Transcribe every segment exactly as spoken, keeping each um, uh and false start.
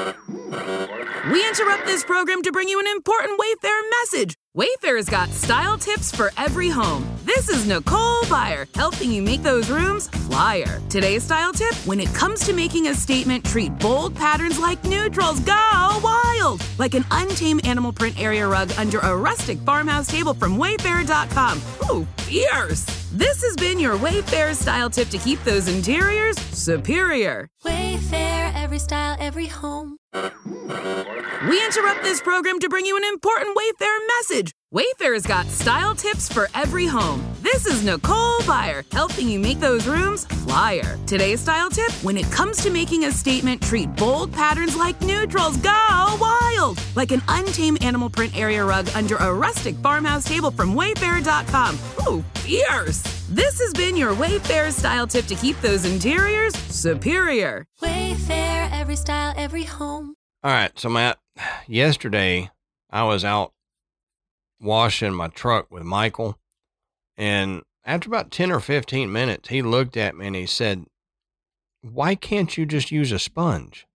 We interrupt this program to bring you an important Wayfair message. Wayfair's got style tips for every home. This is Nicole Byer, helping you make those rooms flyer. Today's style tip: when it comes to making a statement, treat bold patterns like neutrals. Go wild! Like an untamed animal print area rug under a rustic farmhouse table from Wayfair dot com. Ooh, fierce! This has been your Wayfair style tip to keep those interiors superior. Wayfair, every style, every home. We interrupt this program to bring you an important Wayfair message. Wayfair's got style tips for every home. This is Nicole Byer, helping you make those rooms flyer. Today's style tip: when it comes to making a statement, treat bold patterns like neutrals. Go wild! Like an untamed animal print area rug under a rustic farmhouse table from Wayfair dot com. Ooh, fierce! This has been your Wayfair style tip to keep those interiors superior. Wayfair, every style, every home. All right, so Matt, yesterday I was out washing my truck with Michael, and after about ten or fifteen minutes, he looked at me and he said, "Why can't you just use a sponge?"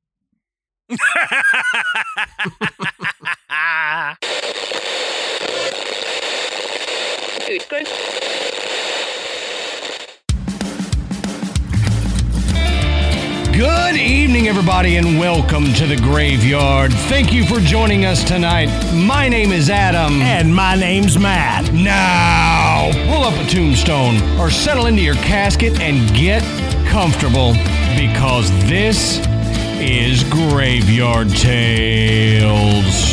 Good evening, everybody, and welcome to the Graveyard. Thank you for joining us tonight. My name is Adam. And my name's Matt. Now, pull up a tombstone or settle into your casket and get comfortable, because this is Graveyard Tales.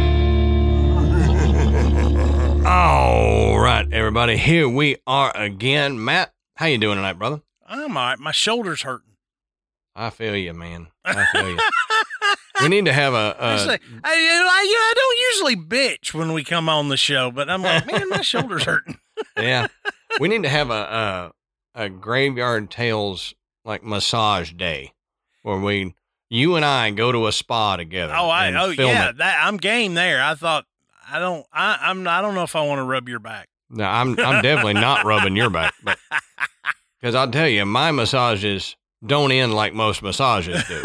All right, everybody, here we are again. Matt, how you doing tonight, brother? I'm all right. My shoulder's hurting. I feel you, man. I feel you. We need to have a... a It's like, I, I, you know, I don't usually bitch when we come on the show, but I'm like, man, my shoulder's hurting. yeah. We need to have a, a a Graveyard Tales, like, massage day where we, you and I go to a spa together. Oh, I, and oh film yeah, it. that I'm game there. I thought, I don't, I, I'm, I don't know if I want to rub your back. No, I'm, I'm definitely not rubbing your back, but because I'll tell you, my massages don't end like most massages do.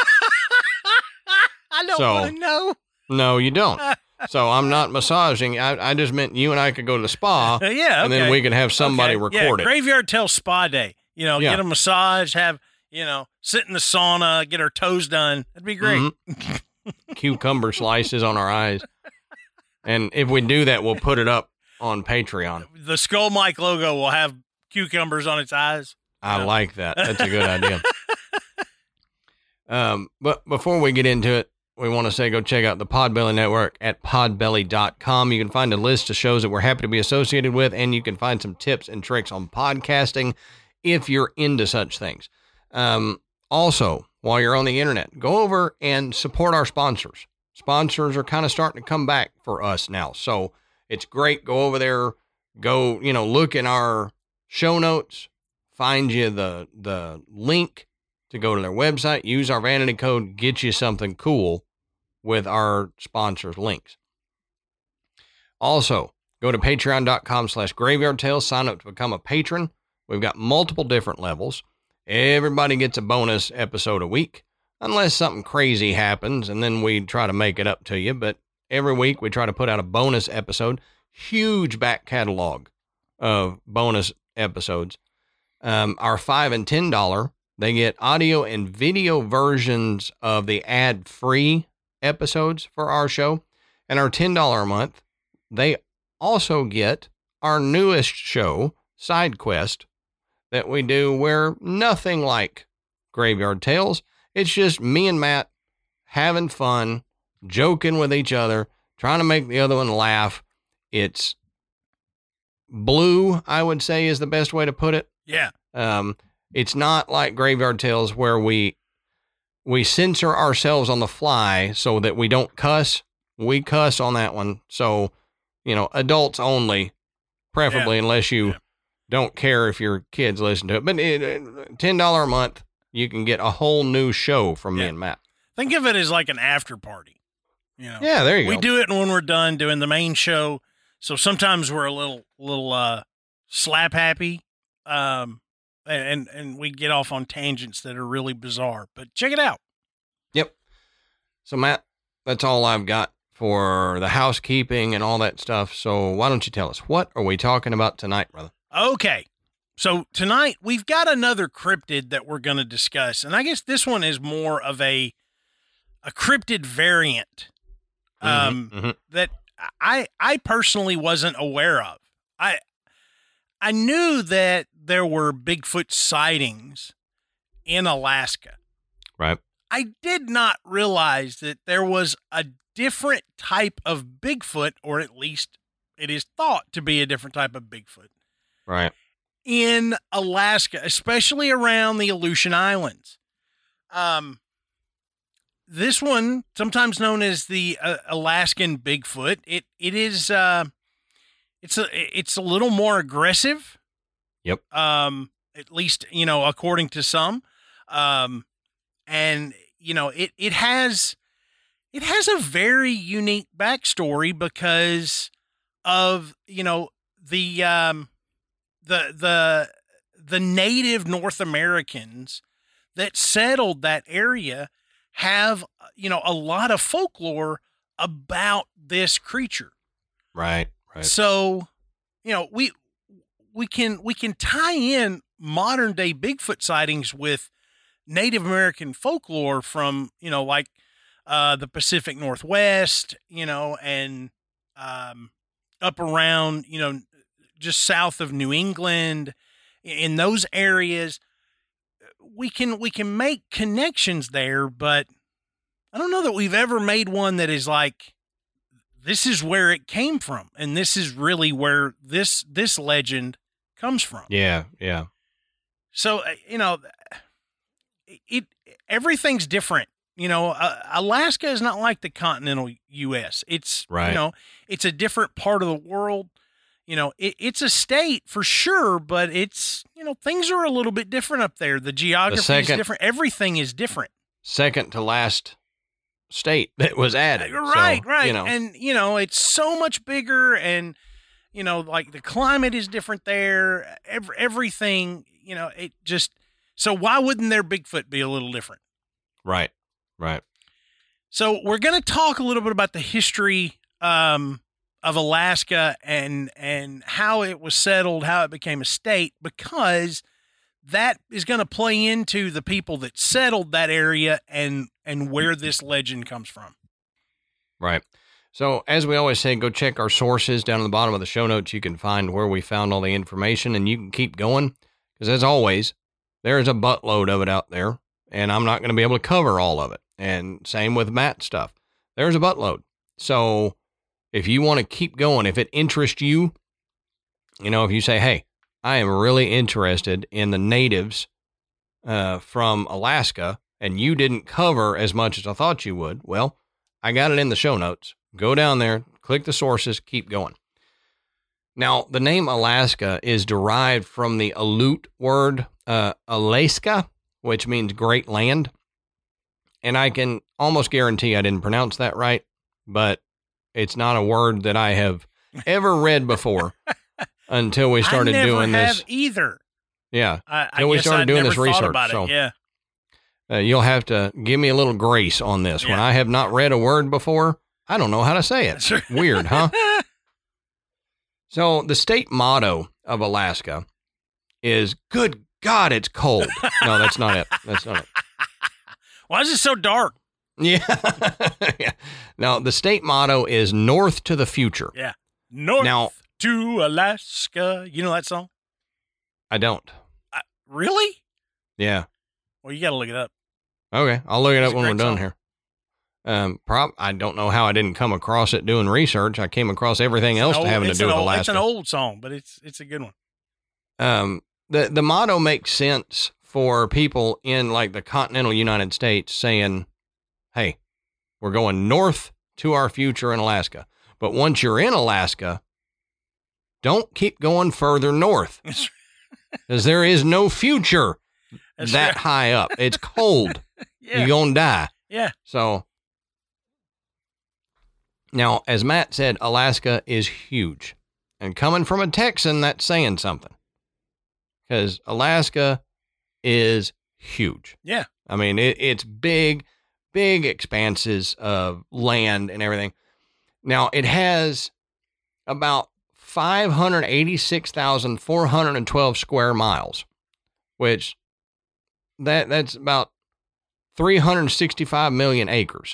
I don't So- want to know. No, you don't. So I'm not massaging. I, I just meant you and I could go to the spa, Uh, yeah, and then okay. we could have somebody Okay, record yeah, it. Graveyard Tales Spa Day. You know, Yeah. get a massage, have, you know, sit in the sauna, get our toes done. That'd be great. Mhm. Cucumber slices on our eyes. And if we do that, we'll put it up on Patreon. The Skull Mike logo will have cucumbers on its eyes. I Yeah. like that. That's a good idea. Um, but before we get into it, we want to say go check out the Podbelly Network at podbelly dot com. You can find a list of shows that we're happy to be associated with, and you can find some tips and tricks on podcasting if you're into such things. Um, also, while you're on the internet, go over and support our sponsors. Sponsors are kind of starting to come back for us now, so it's great. Go over there, go, you know, look in our show notes, find you the the link to go to their website, use our vanity code, get you something cool with our sponsors' links. Also, go to patreon dot com slash graveyard tales, sign up to become a patron. We've got multiple different levels. Everybody gets a bonus episode a week, unless something crazy happens, and then we try to make it up to you. But every week we try to put out a bonus episode. Huge back catalog of bonus episodes. Um, our five and ten dollar, they get audio and video versions of the ad-free episodes for our show. And our ten dollars a month, they also get our newest show, Side Quest, that we do, where nothing like Graveyard Tales. It's just me and Matt having fun, joking with each other, trying to make the other one laugh. It's blue, I would say, is the best way to put it. Yeah. Um, it's not like Graveyard Tales where we we censor ourselves on the fly so that we don't cuss. We cuss on that one. So, you know, adults only, preferably, Yeah. unless you Yeah. don't care if your kids listen to it. But it, ten dollars a month, you can get a whole new show from me Yeah. and Matt. Think of it as like an after party. You know, Yeah, there you we go. do it when we're done doing the main show. So sometimes we're a little, little, uh, slap happy. Um, and, and we get off on tangents that are really bizarre, but check it out. Yep. So, Matt, that's all I've got for the housekeeping and all that stuff. So why don't you tell us, what are we talking about tonight, brother? Okay. So tonight we've got another cryptid that we're going to discuss. And I guess this one is more of a, a cryptid variant um, mm-hmm, mm-hmm. that I, I personally wasn't aware of. I, I knew that there were Bigfoot sightings in Alaska. Right. I did not realize that there was a different type of Bigfoot, or at least it is thought to be a different type of Bigfoot. Right. In Alaska, especially around the Aleutian Islands. Um, this one, sometimes known as the uh, Alaskan Bigfoot, it it is uh, it's a it's a little more aggressive. Yep. Um, at least you know, according to some, um, and you know, it it has it has a very unique backstory because of you know the um. the the the native North Americans that settled that area have, you know, a lot of folklore about this creature. Right, right. So, you know, we we can we can tie in modern day Bigfoot sightings with Native American folklore from, you know, like uh, the Pacific Northwest, you know, and um, up around, you know, just south of New England, in those areas, we can we can make connections there, but I don't know that we've ever made one that is like, this is where it came from, and this is really where this this legend comes from. Yeah, yeah. So you know, it everything's different. You know, uh, Alaska is not like the continental U S. It's right. You know, it's a different part of the world. You know, it, it's a state for sure, but it's, you know, things are a little bit different up there. The geography the second, is different. Everything is different. Second to last state that was added. Right, so, right. You know. And, you know, it's so much bigger and, you know, like the climate is different there. Every, everything, you know, it just, so why wouldn't their Bigfoot be a little different? Right, right. So we're going to talk a little bit about the history, um, of Alaska and and how it was settled, how it became a state, because that is going to play into the people that settled that area and and where this legend comes from. Right. So as we always say, go check our sources down at the bottom of the show notes. You can find where we found all the information, and you can keep going because, as always, there's a buttload of it out there, and I'm not going to be able to cover all of it. And same with Matt's stuff. There's a buttload. So if you want to keep going, if it interests you, you know, if you say, hey, I am really interested in the natives uh, from Alaska, and you didn't cover as much as I thought you would, well, I got it in the show notes. Go down there, click the sources, keep going. Now, the name Alaska is derived from the Aleut word uh, Alaska, which means great land. And I can almost guarantee I didn't pronounce that right, but it's not a word that I have ever read before until we started I never doing have this. Either. Yeah. I, I until we started I'd doing never this research. About so it. Yeah. uh, you'll have to give me a little grace on this. Yeah. When I have not read a word before, I don't know how to say it. Sure. Weird, huh? So the state motto of Alaska is, good God, it's cold. No, that's not it. That's not it. Why is it so dark? Yeah. yeah. Now, the state motto is north to the future. Yeah. North now, to Alaska. You know that song? I don't. Uh, really? Yeah. Well, you got to look it up. Okay. I'll look it It's up a when we're great done song. here. Um, prob- I don't know how I didn't come across it doing research. I came across everything else Old- having to it's do an with old, Alaska. It's an old song, but it's it's a good one. Um, the, the motto makes sense for people in like the continental United States saying, hey, we're going north to our future in Alaska. But once you're in Alaska, don't keep going further north because there is no future That's that right. high up. It's cold. Yeah. You're going to die. Yeah. So now, as Matt said, Alaska is huge. And coming from a Texan, that's saying something. Because Alaska is huge. Yeah. I mean, it, it's big, big expanses of land and everything. Now, it has about five hundred eighty-six thousand four hundred twelve square miles, which that that's about three hundred sixty-five million acres.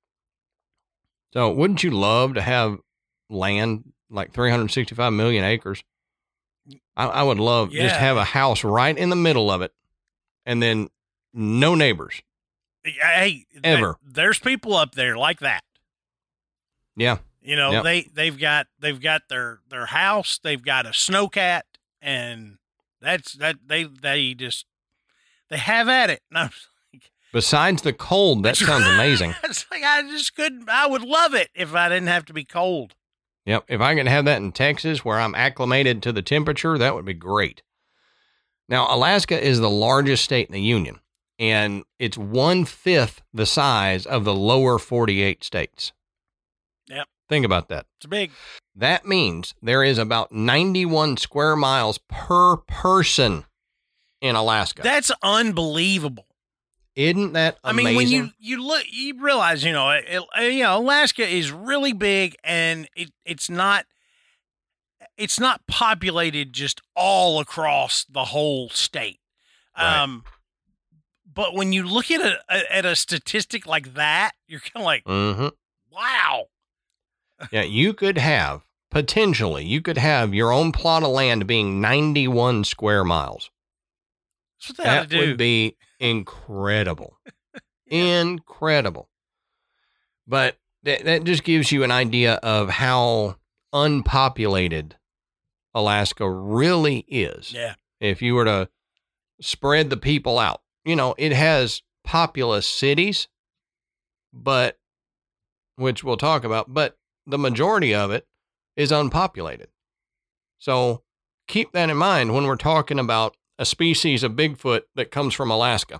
So wouldn't you love to have land like three hundred sixty-five million acres? I, I would love Yeah. just have a house right in the middle of it and then no neighbors. Hey, Ever. there- there's people up there like that. Yeah. You know, Yep. they they've got they've got their their house, they've got a snowcat, and that's that they they just they have at it. And I'm like, Besides the cold, that sounds amazing. it's like I just couldn't. I would love it if I didn't have to be cold. Yep. If I can have that in Texas where I'm acclimated to the temperature, that would be great. Now, Alaska is the largest state in the Union, and it's one fifth the size of the lower forty-eight states. Yep. Think about that. It's big. That means there is about ninety-one square miles per person in Alaska. That's unbelievable. Isn't that I amazing? mean, when you, you look, you realize, you know, it, it- you know, Alaska is really big, and it it's not it's not populated just all across the whole state. Right. Um, but when you look at a at a statistic like that, you're kind of like, Mhm. wow. Yeah, you could have, potentially, you could have your own plot of land being ninety-one square miles. That's what they ought That to do. would be incredible. Incredible. But that, that just gives you an idea of how unpopulated Alaska really is. Yeah. If you were to spread the people out, you know, it has populous cities, but which we'll talk about, but the majority of it is unpopulated. So keep that in mind when we're talking about a species of Bigfoot that comes from Alaska.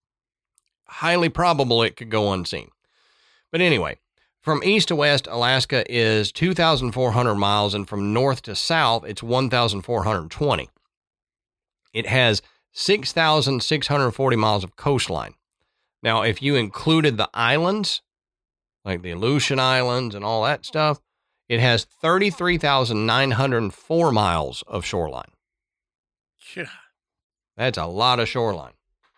Highly probable it could go unseen. But anyway, from east to west, Alaska is two thousand four hundred miles, and from north to south, it's one thousand four hundred twenty. It has six thousand six hundred forty miles of coastline. Now, if you included the islands, like the Aleutian Islands and all that stuff, it has thirty-three thousand nine hundred four miles of shoreline. Yeah. That's a lot of shoreline.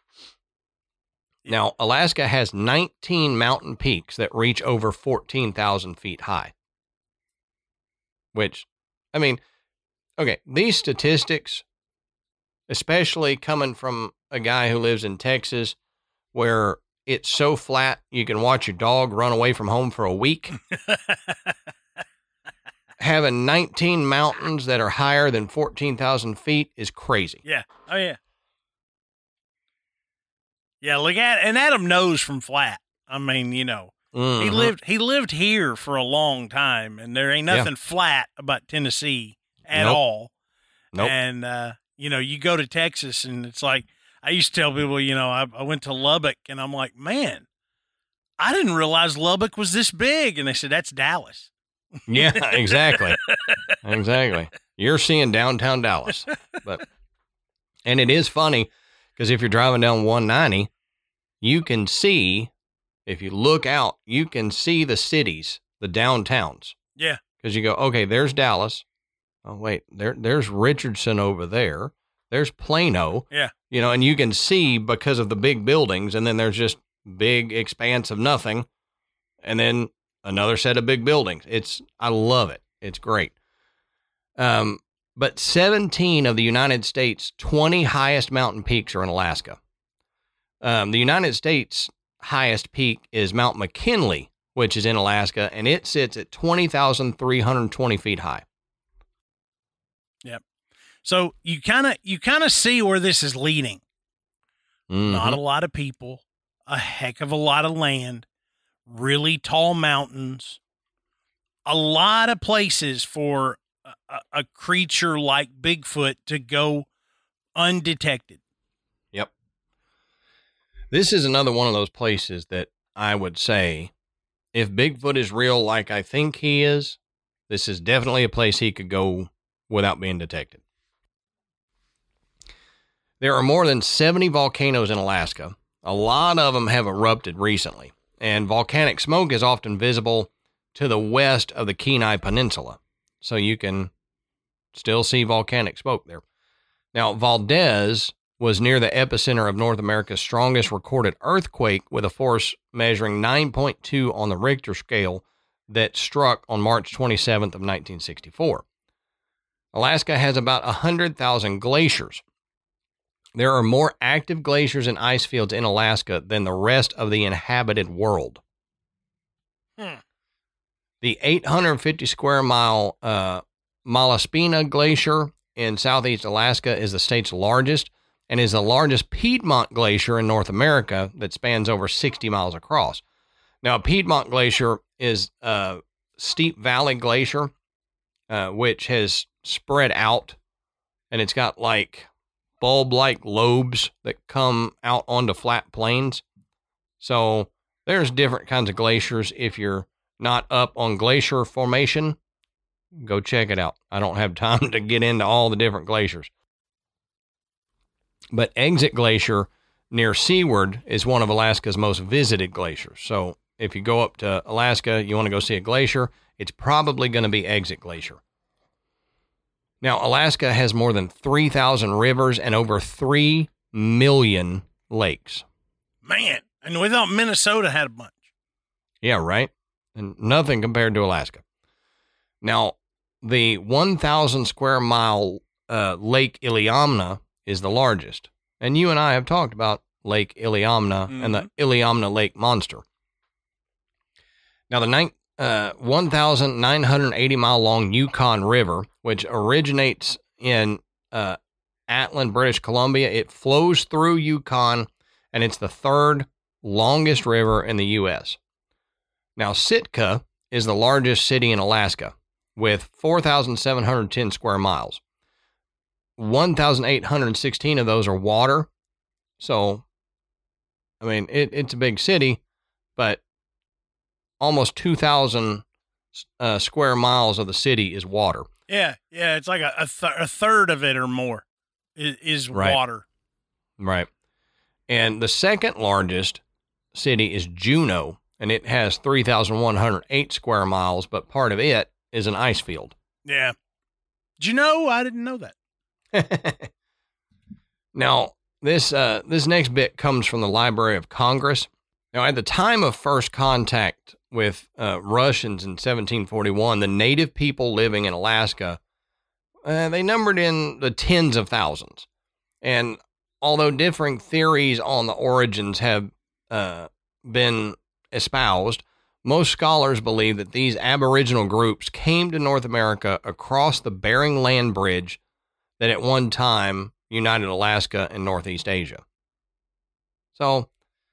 Now, Alaska has nineteen mountain peaks that reach over fourteen thousand feet high. Which, I mean, okay, these statistics, especially coming from a guy who lives in Texas, where it's so flat you can watch your dog run away from home for a week. Having nineteen mountains that are higher than fourteen thousand feet is crazy. Yeah. Oh, yeah. Yeah, look at and Adam knows from flat. I mean, you know, he Mhm. lived he lived here for a long time, and there ain't Yeah. nothing flat about Tennessee at Nope. all. Nope. And uh, you know, you go to Texas, and it's like I used to tell people, you know, I, I went to Lubbock, and I'm like, man, I didn't realize Lubbock was this big, and they said that's Dallas. Yeah, exactly. Exactly. You're seeing downtown Dallas. But and it is funny because if you're driving down one ninety, you can see, if you look out, you can see the cities, the downtowns. Yeah. Because you go, okay, there's Dallas. Oh, wait, there, there's Richardson over there. There's Plano. Yeah. You know, and you can see because of the big buildings, and then there's just big expanse of nothing. And then another set of big buildings. It's, I love it. It's great. Um, but seventeen of the United States' twenty highest mountain peaks are in Alaska. Um, the United States' highest peak is Mount McKinley, which is in Alaska, and it sits at twenty thousand three hundred twenty feet high. Yep. So you kind of you kind of see where this is leading. Mhm. Not a lot of people, a heck of a lot of land, really tall mountains, a lot of places for a, a, a creature like Bigfoot to go undetected. Yep. This is another one of those places that I would say, if Bigfoot is real like I think he is, this is definitely a place he could go without being detected. There are more than seventy volcanoes in Alaska. A lot of them have erupted recently. and volcanic smoke is often visible to the west of the Kenai Peninsula. So you can still see volcanic smoke there. Now, Valdez was near the epicenter of North America's strongest recorded earthquake with a force measuring nine point two on the Richter scale that struck on March twenty-seventh of nineteen sixty-four. Alaska has about one hundred thousand glaciers. There are more active glaciers and ice fields in Alaska than the rest of the inhabited world. Hmm. The eight hundred fifty square mile uh, Malaspina Glacier in southeast Alaska is the state's largest and is the largest Piedmont glacier in North America that spans over sixty miles across. Now, a Piedmont Glacier is a steep valley glacier, uh, which has spread out, and it's got like bulb-like lobes that come out onto flat plains. So there's different kinds of glaciers. If you're not up on glacier formation, go check it out. I don't have time to get into all the different glaciers. But Exit Glacier near Seward is one of Alaska's most visited glaciers. So if you go up to Alaska, you want to go see a glacier, it's probably going to be Exit Glacier. Now, Alaska has more than three thousand rivers and over three million lakes. Man, and we thought Minnesota had a bunch. Yeah, right? And nothing compared to Alaska. Now, the one thousand square mile uh, Lake Iliamna is the largest. And you and I have talked about Lake Iliamna mm-hmm. and the Iliamna Lake Monster. Now, the nine, uh, one thousand nine hundred eighty mile long Yukon River, which originates in uh, Atlin, British Columbia, it flows through Yukon, and it's the third longest river in the U S. Now, Sitka is the largest city in Alaska with four thousand seven hundred ten square miles. one thousand eight hundred sixteen of those are water. So, I mean, it, it's a big city, but almost two thousand uh, square miles of the city is water. Yeah, yeah, it's like a a, th- a third of it or more is, is right. water. Right. And the second largest city is Juneau, and it has three thousand one hundred eight square miles, but part of it is an ice field. Yeah. Did you know? I didn't know that. Now, this uh, this next bit comes from the Library of Congress. Now, at the time of first contact with uh, Russians in seventeen forty-one, the native people living in Alaska, uh, they numbered in the tens of thousands. And although differing theories on the origins have uh, been espoused, most scholars believe that these Aboriginal groups came to North America across the Bering Land Bridge that at one time united Alaska and Northeast Asia. So,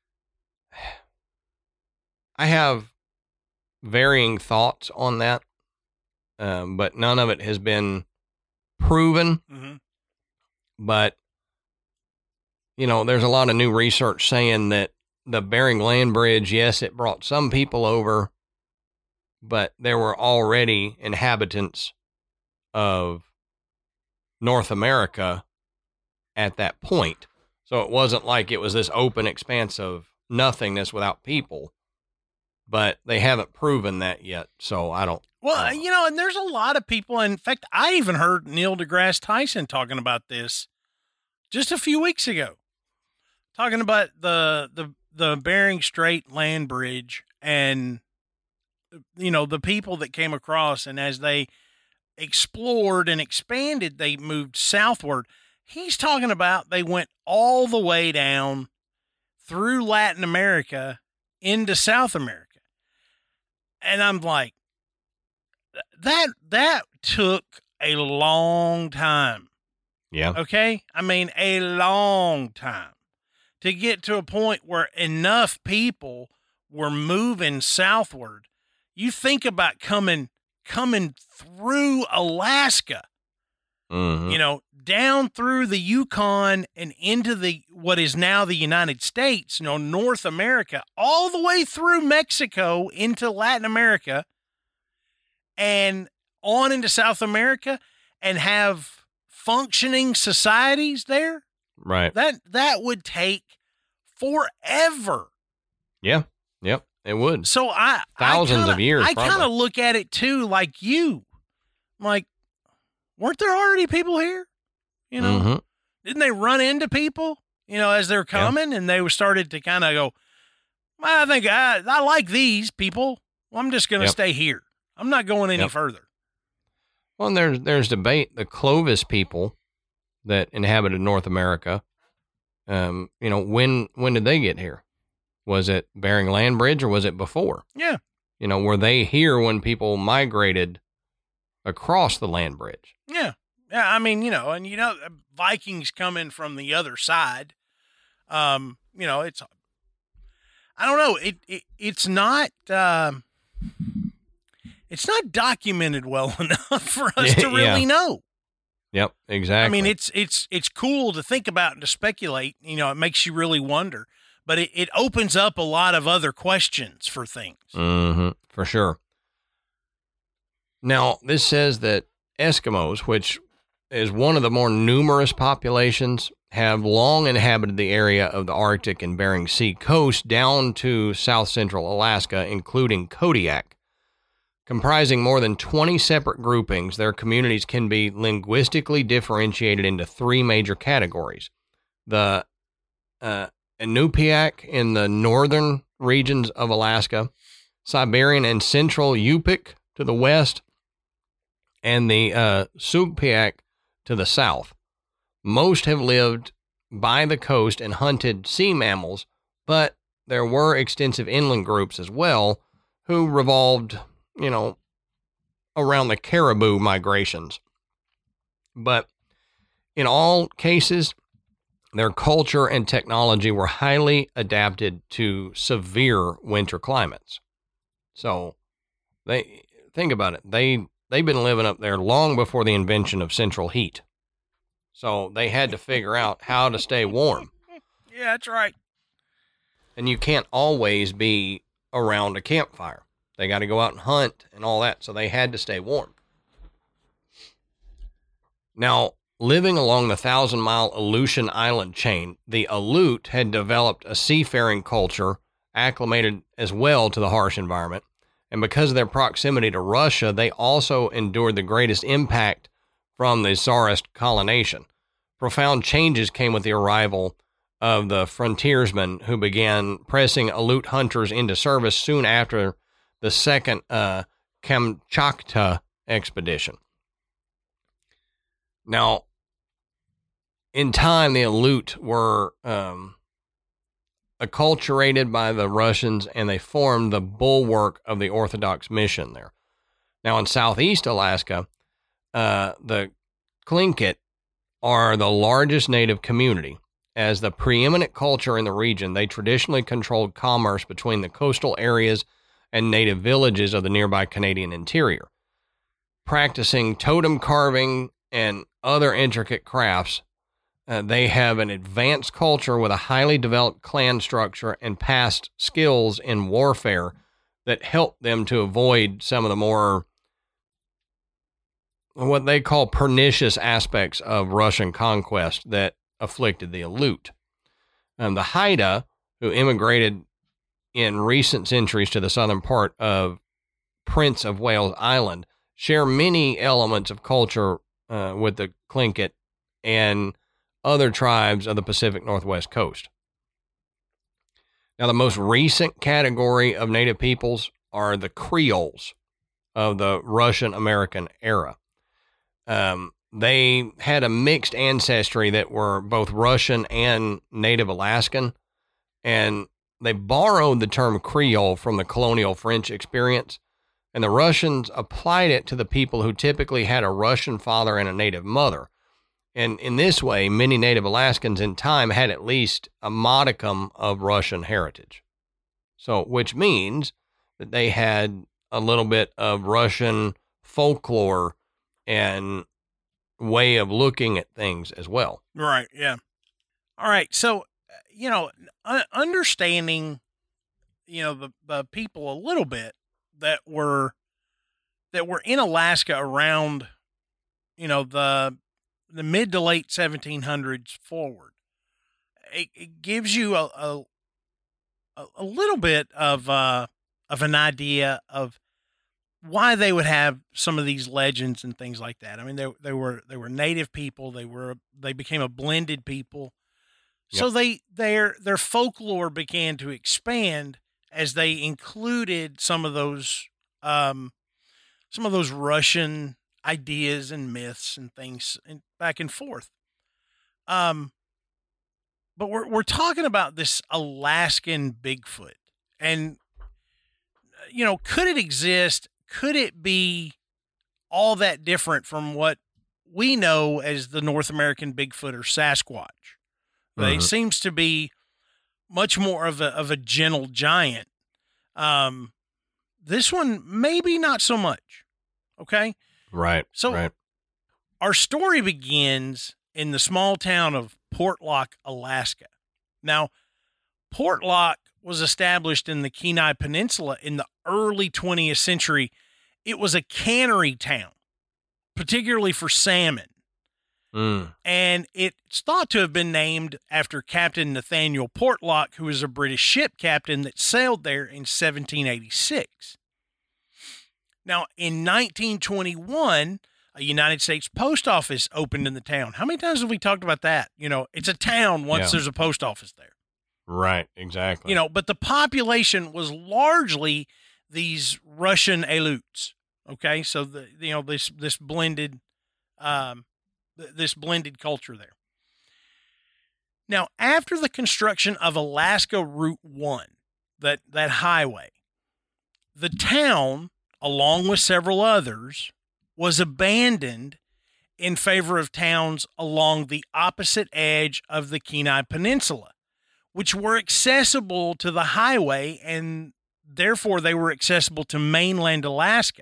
I have varying thoughts on that, um, but none of it has been proven. Mm-hmm. But, you know, there's a lot of new research saying that the Bering Land Bridge, yes, it brought some people over, but there were already inhabitants of North America at that point. So it wasn't like it was this open expanse of nothingness without people, but they haven't proven that yet. So I don't. Well, I don't know. you know, and there's a lot of people. In fact, I even heard Neil deGrasse Tyson talking about this just a few weeks ago, talking about the, the, the Bering Strait land bridge and, you know, the people that came across, and as they explored and expanded, they moved southward. He's talking about they went all the way down through Latin America into South America. And I'm like, that, that took a long time. Yeah. Okay. I mean, a long time to get to a point where enough people were moving southward. You think about coming, coming through Alaska, Mm-hmm. you know, down through the Yukon and into the, what is now the United States, you know, North America, all the way through Mexico into Latin America and on into South America, and have functioning societies there. Right. That, that would take forever. Yeah. Yep. it would. So I Thousands I kinda, of years, I kind of probably. look at it too, like you. I'm like, weren't there already people here? You know, Mhm. didn't they run into people? You know, as they're coming, and they started to kind of go, well, I think I I like these people. Well, I'm just going to Yep. stay here. I'm not going any Yep. further. Well, and there's there's debate. The Clovis people that inhabited North America, um, you know, when when did they get here? Was it Bering Land Bridge or was it before? Yeah. You know, were they here when people migrated across the land bridge? Yeah. Yeah. I mean, you know, and you know, Vikings coming from the other side. Um, you know, it's, I don't know. It, it it's not, um, it's not documented well enough for us to really Yeah. know. Yep, exactly. I mean, it's, it's, it's cool to think about and to speculate, you know, it makes you really wonder, but it, it opens up a lot of other questions for things. Mm-hmm, for sure. Now, this says that Eskimos, which is one of the more numerous populations, have long inhabited the area of the Arctic and Bering Sea coast down to south central Alaska, including Kodiak. Comprising more than twenty separate groupings, their communities can be linguistically differentiated into three major categories. The uh, Inupiaq in the northern regions of Alaska, Siberian and Central Yupik to the west, and the uh, Sugpiaq to the south. Most have lived by the coast and hunted sea mammals, but there were extensive inland groups as well who revolved, you know, around the caribou migrations. But in all cases, their culture and technology were highly adapted to severe winter climates. So they think about it. They they've been living up there long before the invention of central heat. So they had to figure out how to stay warm. Yeah, that's right. And you can't always be around a campfire. They got to go out and hunt and all that. So they had to stay warm. Now, living along the thousand mile Aleutian Island chain, the Aleut had developed a seafaring culture acclimated as well to the harsh environment. And because of their proximity to Russia, they also endured the greatest impact from the Tsarist colonization. Profound changes came with the arrival of the frontiersmen who began pressing Aleut hunters into service soon after the second uh, Kamchatka expedition. Now, in time, the Aleut were um, acculturated by the Russians, and they formed the bulwark of the Orthodox mission there. Now, in southeast Alaska, uh, the Tlingit are the largest native community. As the preeminent culture in the region, they traditionally controlled commerce between the coastal areas and native villages of the nearby Canadian interior. Practicing totem carving and other intricate crafts, uh, they have an advanced culture with a highly developed clan structure and past skills in warfare that help them to avoid some of the more, what they call pernicious aspects of Russian conquest that afflicted the Aleut. Um, the Haida, who immigrated in recent centuries to the southern part of Prince of Wales Island, share many elements of culture uh, with the Tlingit and other tribes of the Pacific Northwest coast. Now, the most recent category of native peoples are the Creoles of the Russian-American era. Um, they had a mixed ancestry that were both Russian and Native Alaskan, and they borrowed the term Creole from the colonial French experience, and the Russians applied it to the people who typically had a Russian father and a native mother. And in this way, many Native Alaskans in time had at least a modicum of Russian heritage. So, which means that they had a little bit of Russian folklore and way of looking at things as well. Right. Yeah. All right. So, you know, uh, understanding, you know, the, the people a little bit that were, that were in Alaska around, you know, the, the mid to late seventeen hundreds forward, it, it gives you a, a, a little bit of, uh, of an idea of why they would have some of these legends and things like that. I mean, they they were they were native people. They were they became a blended people. Yep. So they their their folklore began to expand as they included some of those um, some of those Russian ideas and myths and things and back and forth. Um, but we're we're talking about this Alaskan Bigfoot, and you know, could it exist? Could it be all that different from what we know as the North American Bigfoot or Sasquatch? Mm-hmm. It seems to be much more of a of a gentle giant. Um, this one maybe not so much. Okay, right. So right. Our story begins in the small town of Portlock, Alaska. Now, Portlock was established in the Kenai Peninsula in the early twentieth century. It was a cannery town, particularly for salmon. Mm. And it's thought to have been named after Captain Nathaniel Portlock, who was a British ship captain that sailed there in seventeen eighty-six. Now, in nineteen twenty-one, a United States post office opened in the town. How many times have we talked about that? You know, it's a town once Yeah. there's a post office there. Right, exactly. You know, but the population was largely these Russian Aleuts. Okay, so the you know this this blended, um, th- this blended culture there. Now, after the construction of Alaska Route One, that that highway, the town, along with several others, was abandoned in favor of towns along the opposite edge of the Kenai Peninsula, which were accessible to the highway, and therefore they were accessible to mainland Alaska.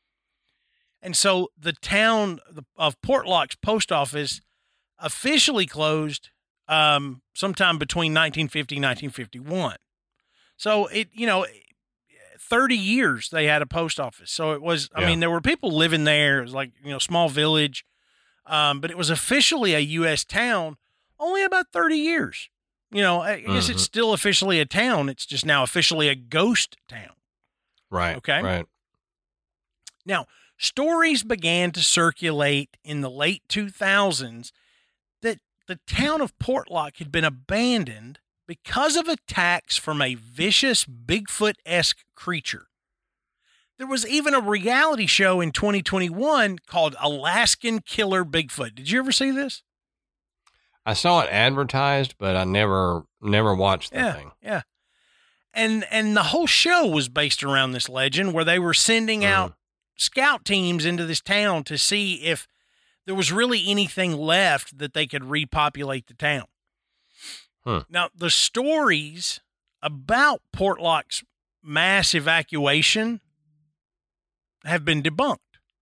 And so the town of Portlock's post office officially closed um, sometime between nineteen fifty and nineteen fifty-one. So it, you know, thirty years they had a post office. So it was, I Yeah. mean, there were people living there. It was like, you know, small village. Um, but it was officially a U S town only about thirty years. You know, I guess Mhm. it's still officially a town. It's just now officially a ghost town. Right. Okay. Right. Now, stories began to circulate in the late two thousands that the town of Portlock had been abandoned because of attacks from a vicious Bigfoot-esque creature. There was even a reality show in twenty twenty-one called Alaskan Killer Bigfoot. Did you ever see this? I saw it advertised, but I never never watched the Yeah, thing. yeah. And and the whole show was based around this legend where they were sending Mm. out scout teams into this town to see if there was really anything left that they could repopulate the town. Hmm. Now, the stories about Portlock's mass evacuation have been debunked.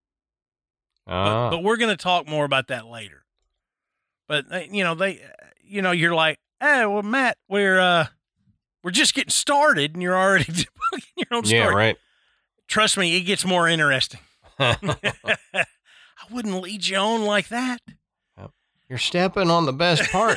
Ah. But, but we're going to talk more about that later. But uh, you know, they, you know, you're like, hey, well, Matt, we're uh, we're just getting started, and you're already debunking your own story. yeah, right. Trust me, it gets more interesting. I wouldn't lead you on like that. You're stepping on the best part.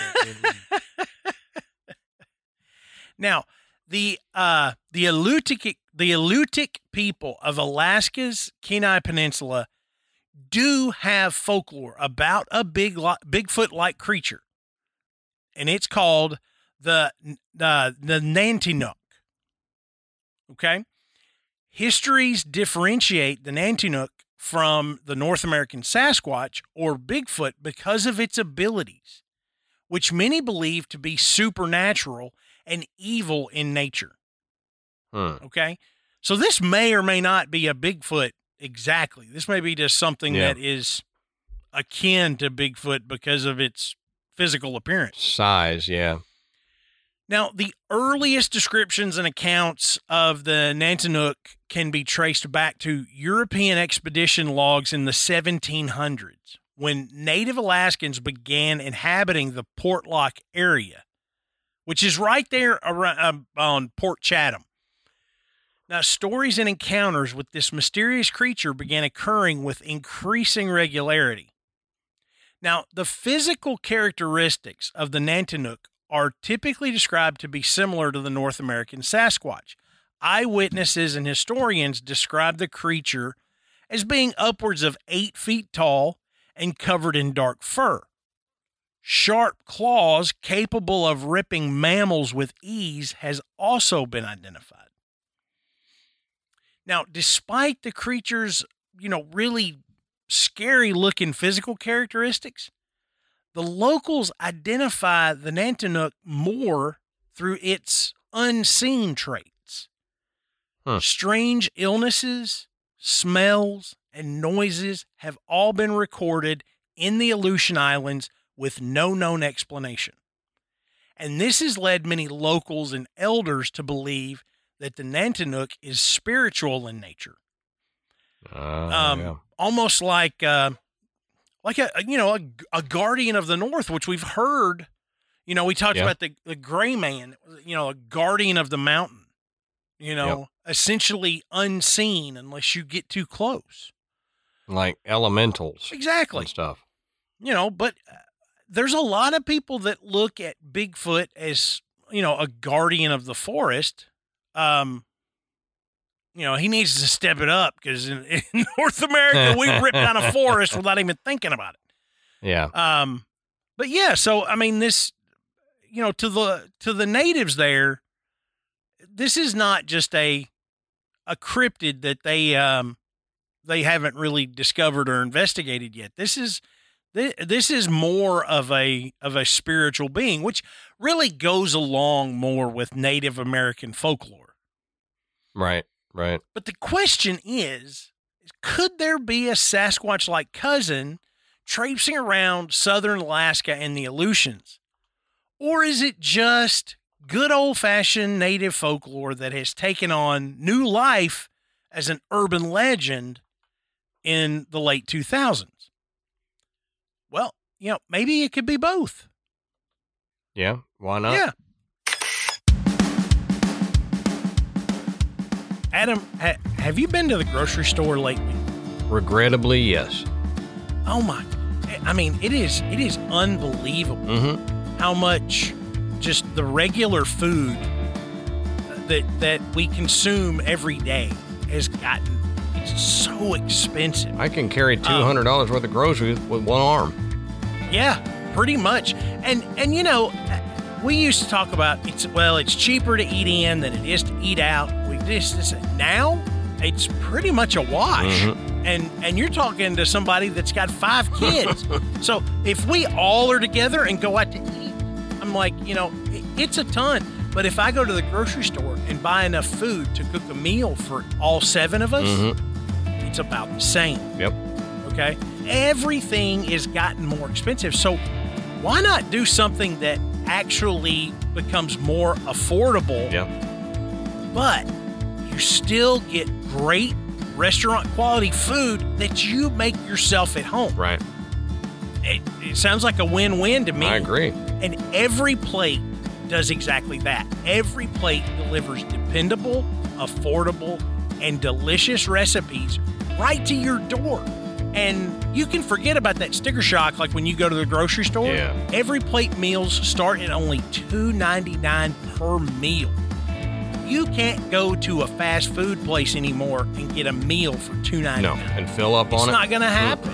Now, the uh, the Aleutic the Aleutic people of Alaska's Kenai Peninsula do have folklore about a big Bigfoot-like creature, and it's called the uh, the Nantinnuk. Okay, histories differentiate the Nantinnuk from the North American Sasquatch or Bigfoot because of its abilities, which many believe to be supernatural and evil in nature. Hmm. Okay, so this may or may not be a Bigfoot. Exactly. This may be just something Yeah. that is akin to Bigfoot because of its physical appearance. Size, yeah. Now, the earliest descriptions and accounts of the Nantinnuk can be traced back to European expedition logs in the seventeen hundreds, when Native Alaskans began inhabiting the Portlock area, which is right there around, um, on Port Chatham. Now, stories and encounters with this mysterious creature began occurring with increasing regularity. Now, the physical characteristics of the Nantinnuk are typically described to be similar to the North American Sasquatch, eyewitnesses and historians describe the creature as being upwards of eight feet tall and covered in dark fur. Sharp claws capable of ripping mammals with ease has also been identified. Now, despite the creature's, you know, really scary-looking physical characteristics, the locals identify the Nanticoke more through its unseen traits. Huh. Strange illnesses, smells, and noises have all been recorded in the Aleutian Islands with no known explanation. And this has led many locals and elders to believe that the Nanticoke is spiritual in nature. Uh, um, yeah. Almost like, uh, like a, you know, a, a guardian of the North, which we've heard. You know, we talked Yeah. about the, the gray man, you know, a guardian of the mountain, you know, Yep. essentially unseen unless you get too close. Like elementals Exactly. and stuff. You know, but uh, there's a lot of people that look at Bigfoot as, you know, a guardian of the forest. Um, you know, he needs to step it up because in, in North America, we rip down a forest without even thinking about it. Yeah. Um, but yeah, so I mean, this, you know, to the to the natives there, this is not just a a cryptid that they um they haven't really discovered or investigated yet. This is this, this is more of a of a spiritual being, which really goes along more with Native American folklore. Right. Right. But the question is, could there be a Sasquatch-like cousin traipsing around southern Alaska and the Aleutians? Or is it just good old-fashioned native folklore that has taken on new life as an urban legend in the late two thousands? Well, you know, maybe it could be both. Yeah. Why not? Yeah. Adam, ha- have you been to the grocery store lately? Regrettably, yes. Oh my, I mean, it is, it is unbelievable Mm-hmm. how much just the regular food that, that we consume every day has gotten, it's so expensive. I can carry two hundred dollars worth of groceries with one arm. Yeah, pretty much. And, and you know, we used to talk about it's, well, it's cheaper to eat in than it is to eat out. We just, this, now it's pretty much a wash. Mhm. And, and you're talking to somebody that's got five kids. So if we all are together and go out to eat, I'm like, you know, it, it's a ton. But if I go to the grocery store and buy enough food to cook a meal for all seven of us, Mhm. it's about the same. Yep. Okay. Everything is gotten more expensive. So why not do something that actually becomes more affordable, Yep. but you still get great restaurant quality food that you make yourself at home? Right. It, it sounds like a win-win to me. I agree. And every plate does exactly that. Every plate delivers dependable, affordable, and delicious recipes right to your door. And you can forget about that sticker shock like when you go to the grocery store. Yeah. Every plate meals start at only two ninety-nine per meal. You can't go to a fast food place anymore and get a meal for two No. ninety-nine. And fill up It's on it. not going to happen.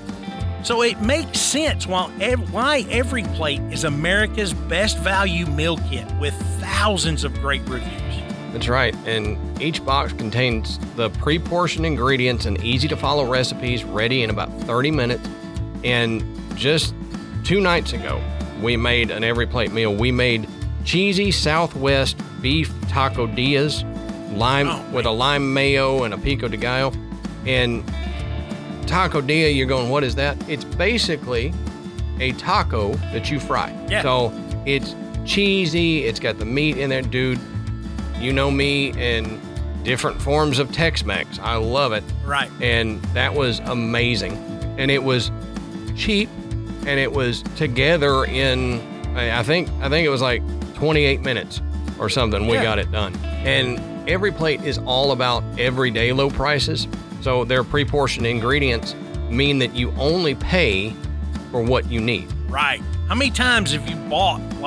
So it makes sense while ev- why every plate is America's best value meal kit with thousands of great reviews. That's right. And each box contains the pre-portioned ingredients and easy-to-follow recipes ready in about thirty minutes. And just two nights ago, we made an every plate meal. We made cheesy Southwest beef tacodillas, lime Oh, with a lime mayo and a pico de gallo. And tacodilla, you're going, what is that? It's basically a taco that you fry. Yeah. So it's cheesy. It's got the meat in there, dude. You know me and different forms of Tex-Mex. I love it. Right. And that was amazing. And it was cheap, and it was together in, I I think, I think it was like twenty-eight minutes or something. We Yeah. got it done. And every plate is all about everyday low prices. So their pre-portioned ingredients mean that you only pay for what you need. Right. How many times have you bought, like, I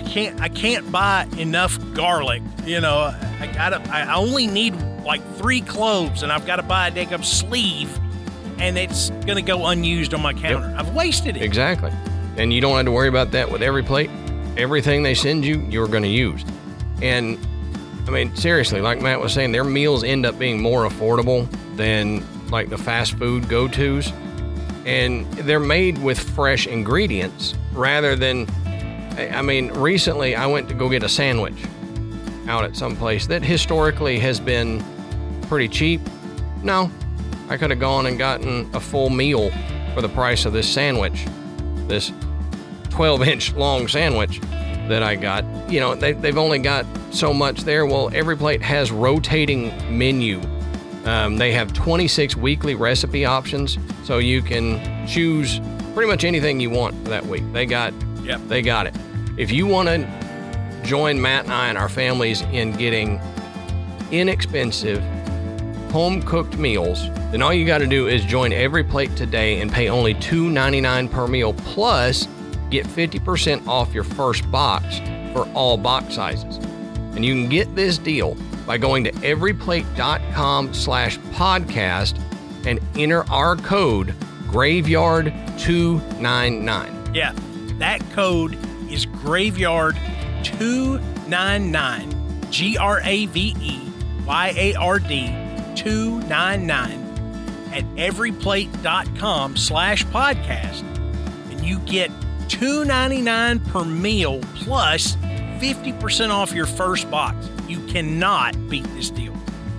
can't I can't buy enough garlic. You know, I gotta I only need like three cloves, and I've got to buy a daggum sleeve, and it's gonna go unused on my counter. Yep. I've wasted it. Exactly. And you don't have to worry about that with every plate. Everything they send you, you're going to use. And, I mean, seriously, like Matt was saying, their meals end up being more affordable than, like, the fast food go-tos. And they're made with fresh ingredients rather than, I mean, recently I went to go get a sandwich out at some place that historically has been pretty cheap. No, I could have gone and gotten a full meal for the price of this sandwich. This twelve inch long sandwich that I got. You know, they, they've only got so much there. Well, every plate has rotating menu. Um, they have twenty-six weekly recipe options, so you can choose pretty much anything you want for that week. They got, yep. they got it. If you want to join Matt and I and our families in getting inexpensive home-cooked meals, then all you got to do is join Every Plate today and pay only two dollars and ninety-nine cents per meal, plus get fifty percent off your first box for all box sizes. And you can get this deal by going to everyplate.com slash podcast and enter our code graveyard two ninety-nine. Yeah, that code is graveyard two ninety-nine, G R A V E Y A R D two ninety-nine at everyplate.com slash podcast, and you get two ninety-nine per meal plus fifty percent off your first box. You cannot beat this deal.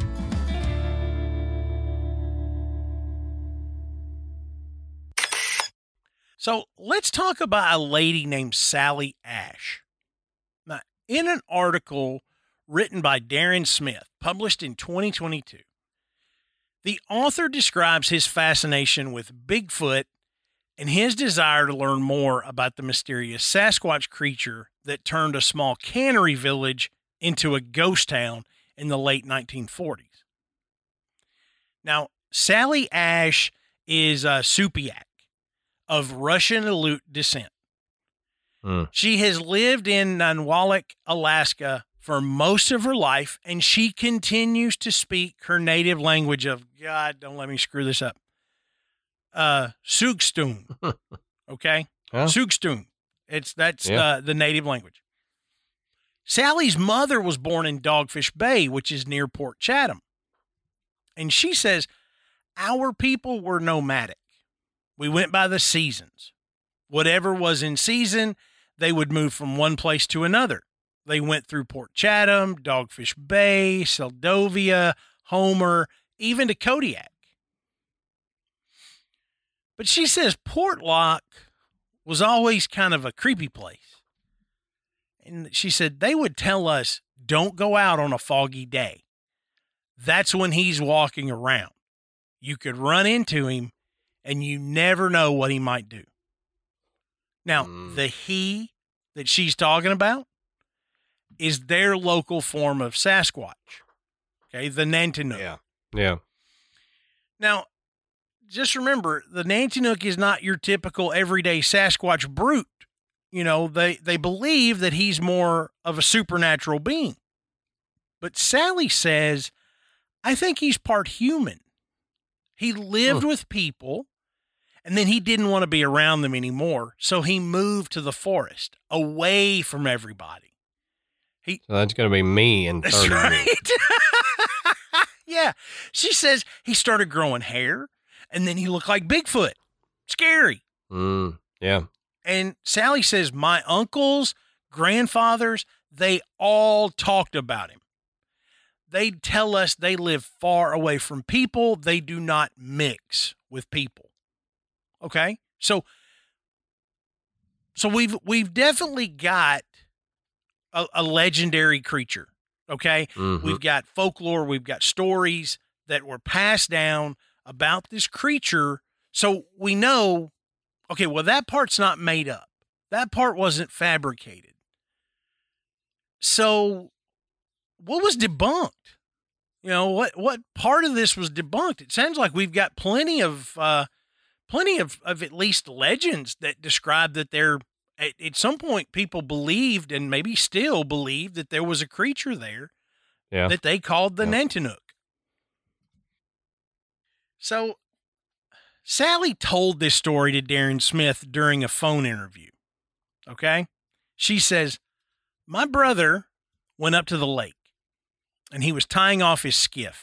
So let's talk about a lady named Sally Ash. Now, in an article written by Darren Smith, published in twenty twenty-two, the author describes his fascination with Bigfoot and his desire to learn more about the mysterious Sasquatch creature that turned a small cannery village into a ghost town in the late nineteen forties. Now, Sally Ash is a Supiak of Russian Aleut descent. Mm. She has lived in Nanwalek, Alaska for most of her life, and she continues to speak her native language of, God, don't let me screw this up, uh, Sugstun. Okay? Huh? Sugstun. It's, that's Yeah. the, the native language. Sally's mother was born in Dogfish Bay, which is near Port Chatham. And she says, our people were nomadic. We went by the seasons. Whatever was in season, they would move from one place to another. They went through Port Chatham, Dogfish Bay, Seldovia, Homer, even to Kodiak. But she says Portlock was always kind of a creepy place. And she said they would tell us, don't go out on a foggy day. That's when he's walking around. You could run into him, and you never know what he might do. Now, Mm. the he that she's talking about is their local form of Sasquatch. Okay, the Nantinnuk. Yeah. Yeah. Now, just remember, the Nantinnuk is not your typical everyday Sasquatch brute. You know, they, they believe that he's more of a supernatural being. But Sally says, I think he's part human. He lived Hmm. with people, and then he didn't want to be around them anymore. So he moved to the forest, away from everybody. He, So that's going to be me in that's thirty right. years. Yeah. She says he started growing hair, and then he looked like Bigfoot. Scary. Mm. Yeah. And Sally says, my uncles, grandfathers, they all talked about him. They'd tell us they live far away from people. They do not mix with people. Okay? So, so we've, we've definitely got a, a legendary creature. Okay? Mhm. We've got folklore. We've got stories that were passed down about this creature. So we know, okay, well, that part's not made up. That part wasn't fabricated. So what was debunked? You know, what, what part of this was debunked? It sounds like we've got plenty of, uh, plenty of, of at least legends that describe that they're at, at some point, people believed, and maybe still believe, that there was a creature there Yeah. that they called the Yeah. Nanticoke. So Sally told this story to Darren Smith during a phone interview. Okay? She says, my brother went up to the lake, and he was tying off his skiff.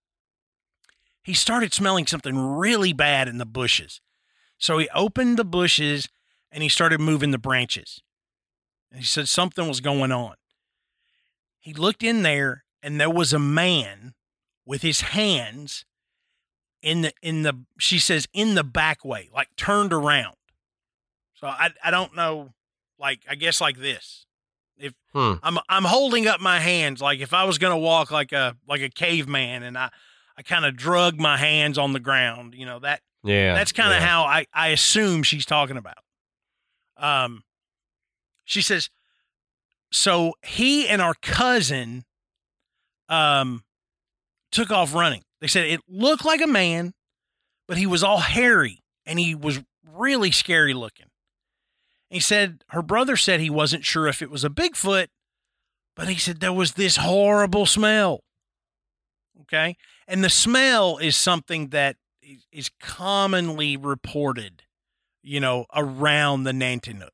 He started smelling something really bad in the bushes. So he opened the bushes, and he started moving the branches. And he said something was going on. He looked in there, and there was a man with his hands in the, in the, she says, in the back way, like turned around. So I, I don't know, like, I guess like this. If Hmm. I'm, I'm holding up my hands, like if I was going to walk like a, like a caveman, and I, I kind of drug my hands on the ground, you know, that, Yeah. that's kind of yeah. how I, I assume she's talking about. Um, she says, so he and our cousin, um, took off running. They said it looked like a man, but he was all hairy and he was really scary looking. He said her brother said he wasn't sure if it was a Bigfoot, but he said there was this horrible smell. Okay. And the smell is something that is commonly reported, you know, around the Nanticoke.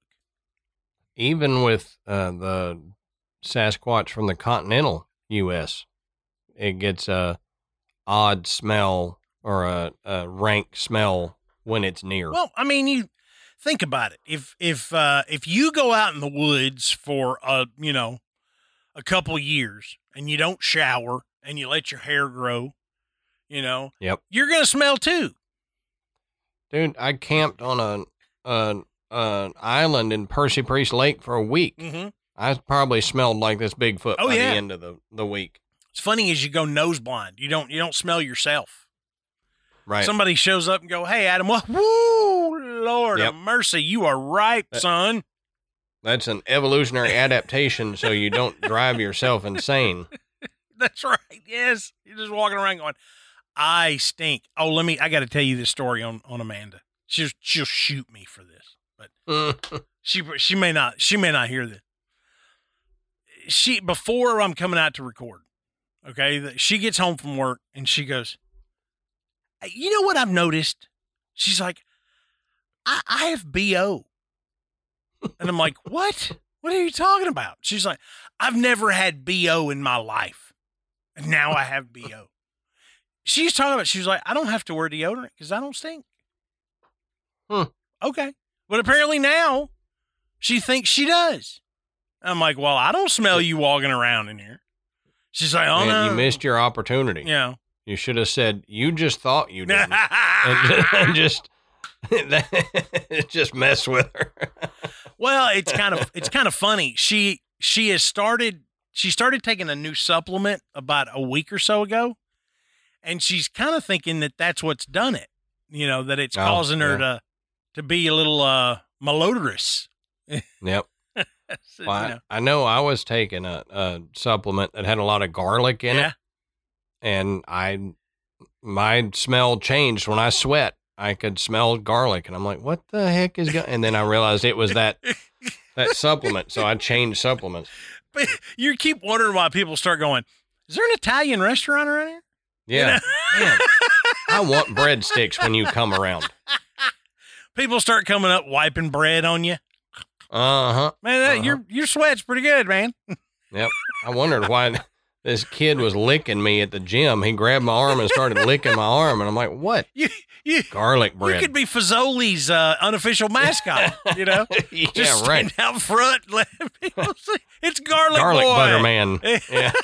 Even with uh, the Sasquatch from the continental U S, it gets a odd smell or a, a rank smell when it's near. Well, I mean, you think about it. If if uh, if you go out in the woods for a you know a couple years and you don't shower and you let your hair grow, you know, Yep. you're gonna smell too. Dude, I camped on a an an island in Percy Priest Lake for a week. Mm-hmm. I probably smelled like this Bigfoot Oh, by yeah. the end of the, the week. It's funny as you go nose blind. You don't you don't smell yourself. Right. Somebody shows up and go, "Hey, Adam, well, woo, Lord Yep. of mercy, you are ripe, That- son." That's an evolutionary adaptation so you don't drive yourself insane. That's right. Yes, you're just walking around going, "I stink." Oh, let me. I got to tell you this story on on Amanda. She'll she'll shoot me for this, but she she may not she may not hear this. She before I'm coming out to record, okay? that She gets home from work and she goes, "Hey, you know what I've noticed?" She's like, "I, I have B O," and I'm like, "What? What are you talking about?" She's like, "I've never had B O in my life, and now I have B O." She's talking about. She was like, "I don't have to wear deodorant because I don't stink." Hmm. Okay, but apparently now she thinks she does. I'm like, well, I don't smell you walking around in here. She's like, oh, Man, no. you missed your opportunity. Yeah. You should have said, you just thought you did. and, and just, just mess with her. Well, it's kind of, it's kind of funny. She, she has started, she started taking a new supplement about a week or so ago. And she's kind of thinking that that's what's done it. You know, that it's Oh, causing her yeah. to, to be a little, uh, malodorous. Yep. So, Well, you I, know. I know I was taking a, a supplement that had a lot of garlic in Yeah. it. And I, my smell changed when I sweat. I could smell garlic, and I'm like, "What the heck is going?" And then I realized it was that that supplement. So I changed supplements. But you keep wondering why people start going, is there an Italian restaurant around here? Yeah, man, I want breadsticks when you come around. People start coming up wiping bread on you. Uh huh. Man, that, Uh-huh. your your sweat's pretty good, man. Yep. I wondered why this kid was licking me at the gym. He grabbed my arm and started licking my arm, and I'm like, "What? You you Garlic you bread?" could be Fazoli's uh, unofficial mascot, you know? yeah, Just right. stand out front, let people see. It's garlic, Garlic boy. butter man. Yeah.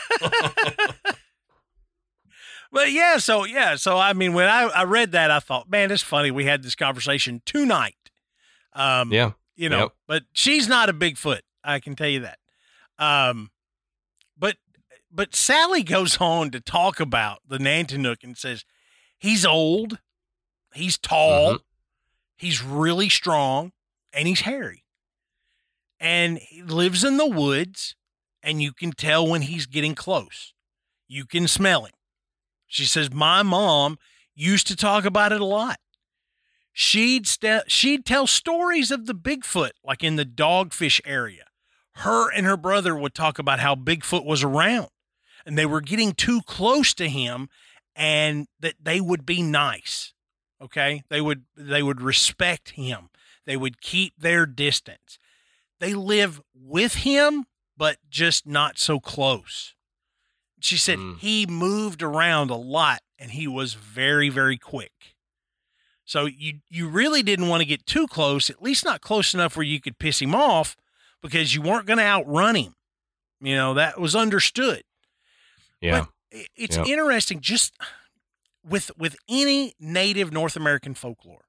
But yeah, so yeah, so I mean, when I, I read that, I thought, man, it's funny. We had this conversation tonight. Um, Yeah. you know, Yep. but she's not a Bigfoot. I can tell you that. Um, but but Sally goes on to talk about the Nanticoke and says he's old, he's tall, Mhm. he's really strong, and he's hairy, and he lives in the woods, and you can tell when he's getting close. You can smell him. She says my mom used to talk about it a lot. She'd st- she'd tell stories of the Bigfoot, like in the Dogfish area. Her and her brother would talk about how Bigfoot was around and they were getting too close to him and that they would be nice. Okay. They would, they would respect him. They would keep their distance. They live with him, but just not so close. She said mm. he moved around a lot and he was very, very quick. So you, you really didn't want to get too close, at least not close enough where you could piss him off, because you weren't going to outrun him. You know, that was understood. Yeah. But it's yep. interesting just with, with any native North American folklore,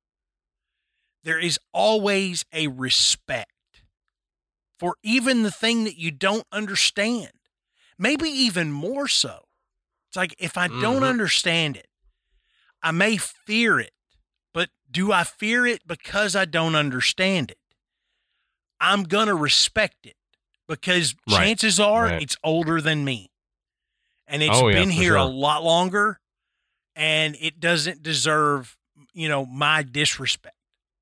there is always a respect for even the thing that you don't understand, maybe even more so. It's like, if I mm-hmm. don't understand it, I may fear it, but do I fear it because I don't understand it? I'm going to respect it because right. chances are right. it's older than me and it's oh, been yeah, here sure. a lot longer and it doesn't deserve, you know, my disrespect.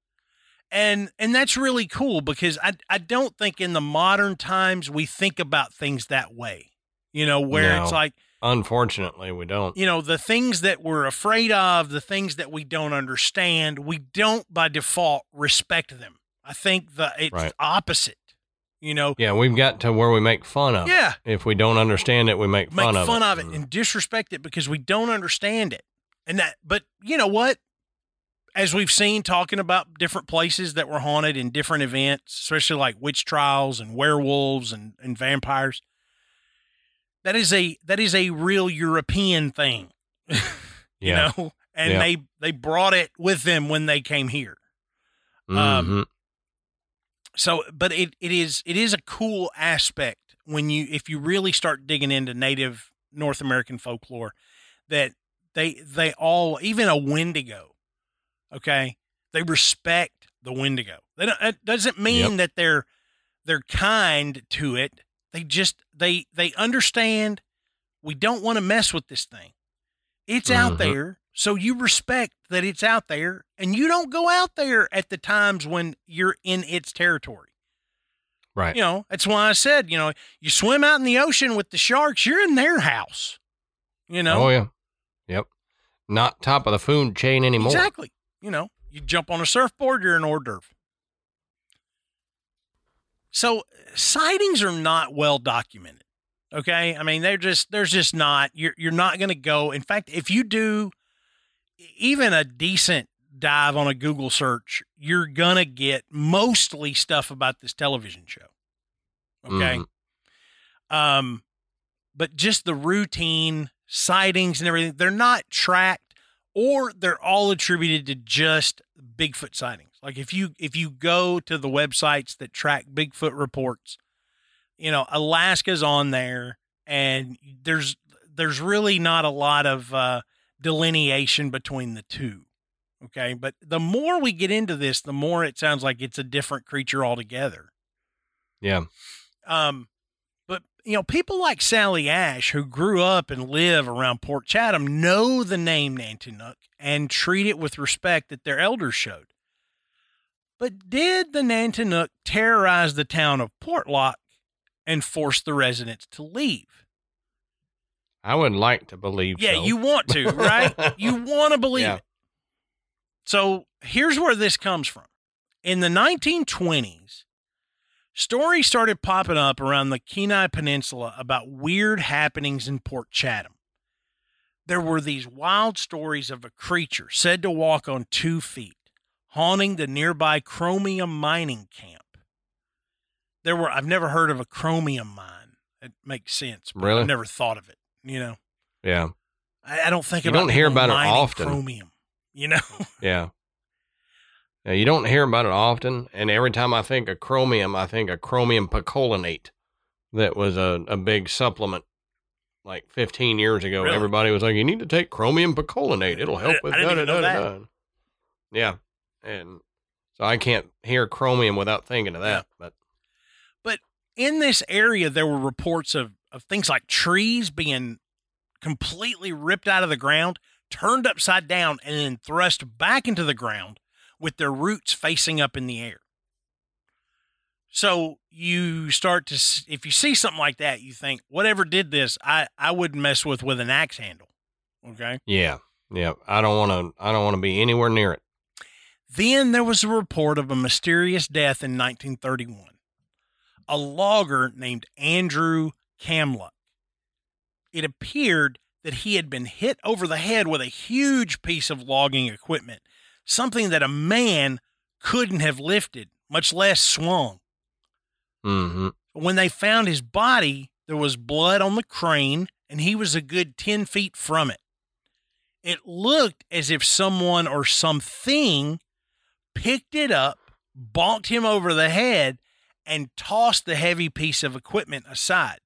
And, and that's really cool because I, I don't think in the modern times we think about things that way, you know, where no, it's like, unfortunately we don't, you know, the things that we're afraid of, the things that we don't understand, we don't by default respect them. I think the it's right. opposite, you know. Yeah, we've got to where we make fun of yeah. it. If we don't understand it, we make, make fun of fun it. of it and disrespect it because we don't understand it. And that, but you know what? As we've seen talking about different places that were haunted in different events, especially like witch trials and werewolves and, and vampires, that is a that is a real European thing, you yeah. know. And yeah. they they brought it with them when they came here. Mm-hmm. Um, So, but it, it is, it is a cool aspect when you, if you really start digging into native North American folklore, that they, they all, even a Wendigo, okay, they respect the Wendigo. They don't, it doesn't mean yep. that they're, they're kind to it. They just, they, they understand we don't want to mess with this thing. It's mm-hmm. out there. So you respect that it's out there and you don't go out there at the times when you're in its territory. Right. You know, that's why I said, you know, you swim out in the ocean with the sharks, you're in their house, you know? Oh yeah. Yep. Not top of the food chain anymore. Exactly. You know, you jump on a surfboard, you're an hors d'oeuvre. So sightings are not well documented. Okay. I mean, they're just, there's just not, you're, you're not going to go. In fact, if you do even a decent dive on a Google search, you're going to get mostly stuff about this television show. Okay. Mm. Um, but just the routine sightings and everything, they're not tracked or they're all attributed to just Bigfoot sightings. Like if you, if you go to the websites that track Bigfoot reports, you know, Alaska's on there and there's, there's really not a lot of, uh, delineation between the two. Okay. But the more we get into this, the more it sounds like it's a different creature altogether. Yeah. Um, but you know, people like Sally Ash who grew up and live around Port Chatham know the name Nanticoke and treat it with respect that their elders showed. But did the Nanticoke terrorize the town of Portlock and force the residents to leave? I would like to believe yeah, so. you want to, right? You want to believe yeah. it. So here's where this comes from. In the nineteen twenties, stories started popping up around the Kenai Peninsula about weird happenings in Port Chatham. There were these wild stories of a creature said to walk on two feet, haunting the nearby chromium mining camp. There were, I've never heard of a chromium mine. It makes sense, but really? I've never thought of it. You know, yeah. I, I don't think you about don't hear about it often. Chromium, you know, yeah. Yeah, you don't hear about it often, and every time I think of chromium, I think of chromium picolinate. That was a, a big supplement, like fifteen years ago. Really? Everybody was like, "You need to take chromium picolinate; it'll help I, with." I didn't da, even da, know da, that. Da. Yeah, and so I can't hear chromium without thinking of that. Yeah. But but in this area, there were reports of of things like trees being completely ripped out of the ground, turned upside down, and then thrust back into the ground with their roots facing up in the air. So you start to, if you see something like that, you think, whatever did this, I, I wouldn't mess with with an axe handle. Okay. Yeah. Yeah. I don't want to, I don't want to be anywhere near it. Then there was a report of a mysterious death in nineteen thirty-one. A logger named Andrew Kamluck. It appeared that he had been hit over the head with a huge piece of logging equipment, something that a man couldn't have lifted, much less swung. Mm-hmm. When they found his body, there was blood on the crane, and he was a good ten feet from it. It looked as if someone or something picked it up, bonked him over the head, and tossed the heavy piece of equipment aside.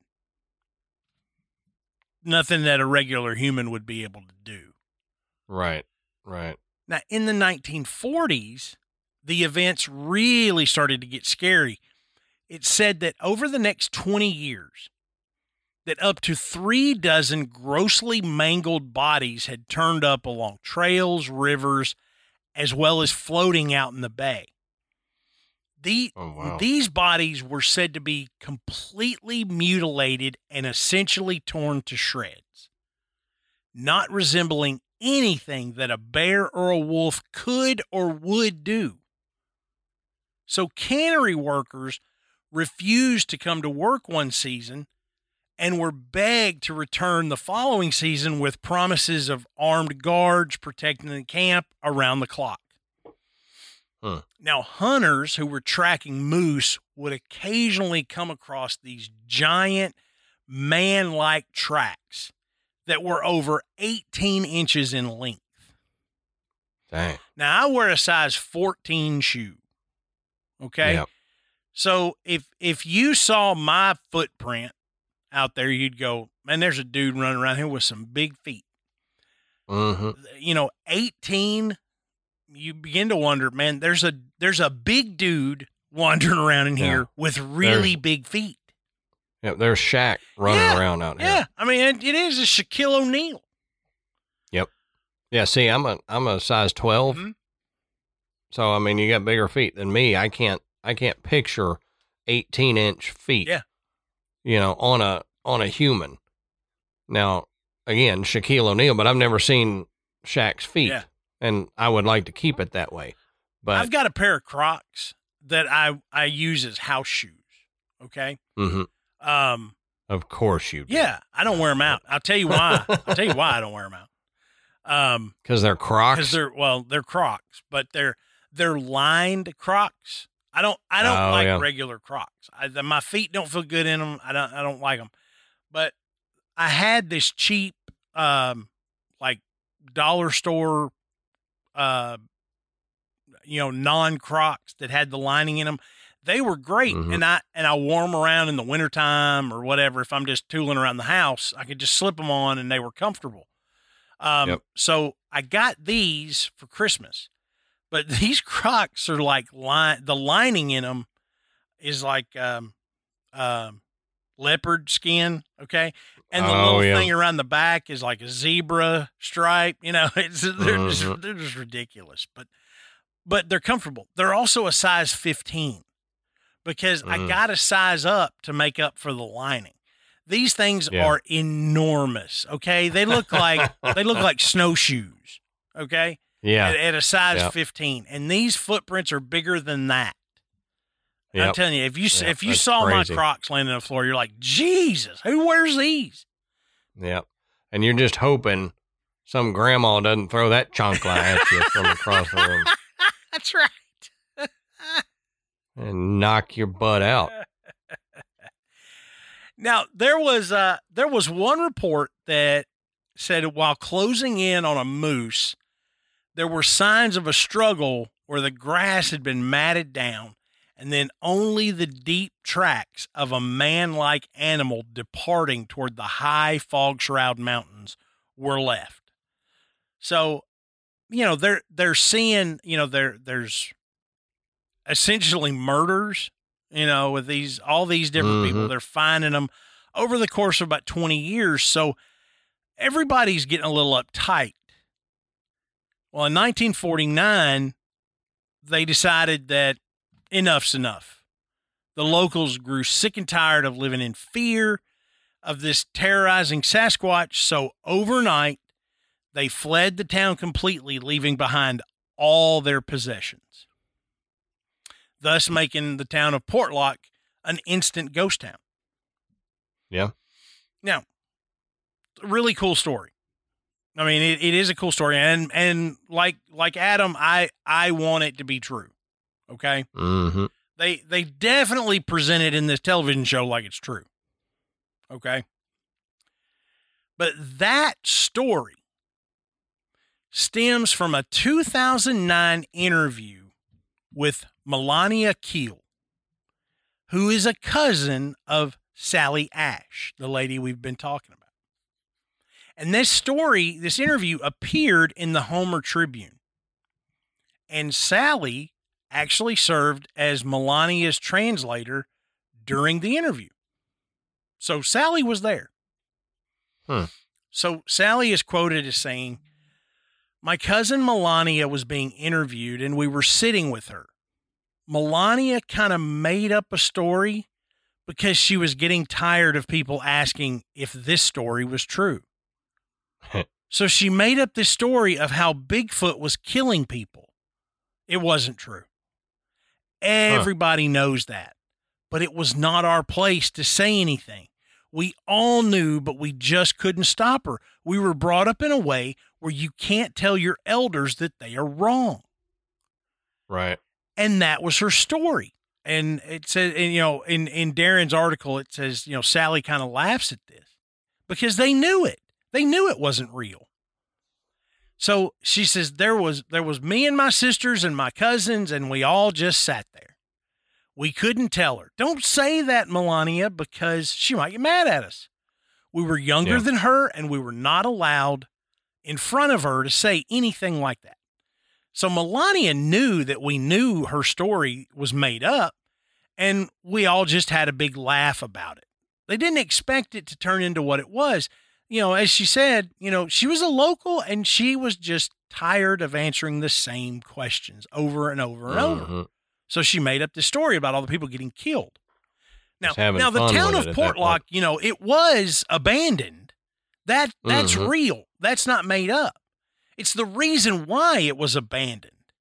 Nothing that a regular human would be able to do. Right, right. Now, in the nineteen forties, the events really started to get scary. It said that over the next twenty years, that up to three dozen grossly mangled bodies had turned up along trails, rivers, as well as floating out in the bay. The, oh, wow. These bodies were said to be completely mutilated and essentially torn to shreds, not resembling anything that a bear or a wolf could or would do. So cannery workers refused to come to work one season and were begged to return the following season with promises of armed guards protecting the camp around the clock. Huh. Now, hunters who were tracking moose would occasionally come across these giant man-like tracks that were over eighteen inches in length. Dang. Now, I wear a size fourteen shoe. Okay? Yep. So if if you saw my footprint out there, you'd go, man, there's a dude running around here with some big feet. Mm-hmm. You know, eighteen, you begin to wonder, man, there's a there's a big dude wandering around in Yeah. here with really There's- big feet. Yep, there's Shaq running Yeah, around out here. Yeah, I mean, it, it is a Shaquille O'Neal. Yeah, see, I'm a I'm a size twelve. Mhm. So I mean, you got bigger feet than me. I can't I can't picture eighteen inch feet. Yeah. You know, on a on a human. Now, again, Shaquille O'Neal, but I've never seen Shaq's feet. Yeah. And I would like to keep it that way. But I've got a pair of Crocs that I I use as house shoes. Okay. mhm, Um. of course you do. Yeah, I don't wear them out. I'll tell you why. I'll tell you why I don't wear them out. Um. Because they're Crocs. Because they're well, they're Crocs, but they're they're lined Crocs. I don't I don't Oh, like yeah. regular Crocs. I, my feet don't feel good in them. I don't I don't like them. But I had this cheap, um, like dollar store, uh, you know, non Crocs that had the lining in them. They were great, Mhm. and I and I wore them around in the wintertime or whatever. If I'm just tooling around the house, I could just slip them on, and they were comfortable. Um, Yep. So I got these for Christmas, but these Crocs are like line. The lining in them is like um, um, leopard skin. Okay, and the Oh, little yeah. thing around the back is like a zebra stripe. You know, it's they're Mhm. just they're just ridiculous, but but they're comfortable. They're also a size fifteen because I Mm. got to size up to make up for the lining. These things Yeah. are enormous. Okay, they look like they look like snowshoes. Okay, Yeah. at, at a size Yep. fifteen, and these footprints are bigger than that. I'm Yep. telling you, if you s Yep, if you that's saw crazy. my Crocs laying on the floor, you're like, Jesus, who wears these? Yep. And you're just hoping some grandma doesn't throw that chancla at you from across the room That's right. and knock your butt out. Now there was uh there was one report that said while closing in on a moose, there were signs of a struggle where the grass had been matted down, and then only the deep tracks of a man-like animal departing toward the high fog shroud mountains were left. So, you know, they're they're seeing, you know, there there's essentially murders, you know, with these all these different people. Mhm. They're finding them over the course of about twenty years. So everybody's getting a little uptight. Well, in nineteen forty-nine, they decided that enough's enough. The locals grew sick and tired of living in fear of this terrorizing Sasquatch, so overnight, they fled the town completely, leaving behind all their possessions, thus making the town of Portlock an instant ghost town. Yeah. Now, really cool story. I mean, it, it is a cool story, and and like like Adam, I I want it to be true. Okay. Mm-hmm. They they definitely present it in this television show like it's true. Okay. But that story stems from a two thousand nine interview with Melania Keel, who is a cousin of Sally Ash, the lady we've been talking about. And this story, this interview appeared in the Homer Tribune. And Sally actually served as Melania's translator during the interview. So Sally was there. Hmm. So Sally is quoted as saying, "My cousin Melania was being interviewed and we were sitting with her. Melania kind of made up a story because she was getting tired of people asking if this story was true. So she made up this story of how Bigfoot was killing people. It wasn't true. Everybody huh. knows that, but it was not our place to say anything. We all knew, but we just couldn't stop her. We were brought up in a way where you can't tell your elders that they are wrong." Right. And that was her story. And it says, and, you know, in, in Darren's article, it says, you know, Sally kind of laughs at this because they knew it. They knew it wasn't real. So she says, there was, there was me and my sisters and my cousins, and we all just sat there. We couldn't tell her. Don't say that, Melania, because she might get mad at us. We were younger yeah. than her, and we were not allowed in front of her to say anything like that. So Melania knew that we knew her story was made up, and we all just had a big laugh about it. They didn't expect it to turn into what it was. You know, as she said, you know, she was a local, and she was just tired of answering the same questions over and over and mm-hmm. over. So she made up this story about all the people getting killed. Now, now the town of Portlock, you know, it was abandoned. That that's mm-hmm. real. That's not made up. It's the reason why it was abandoned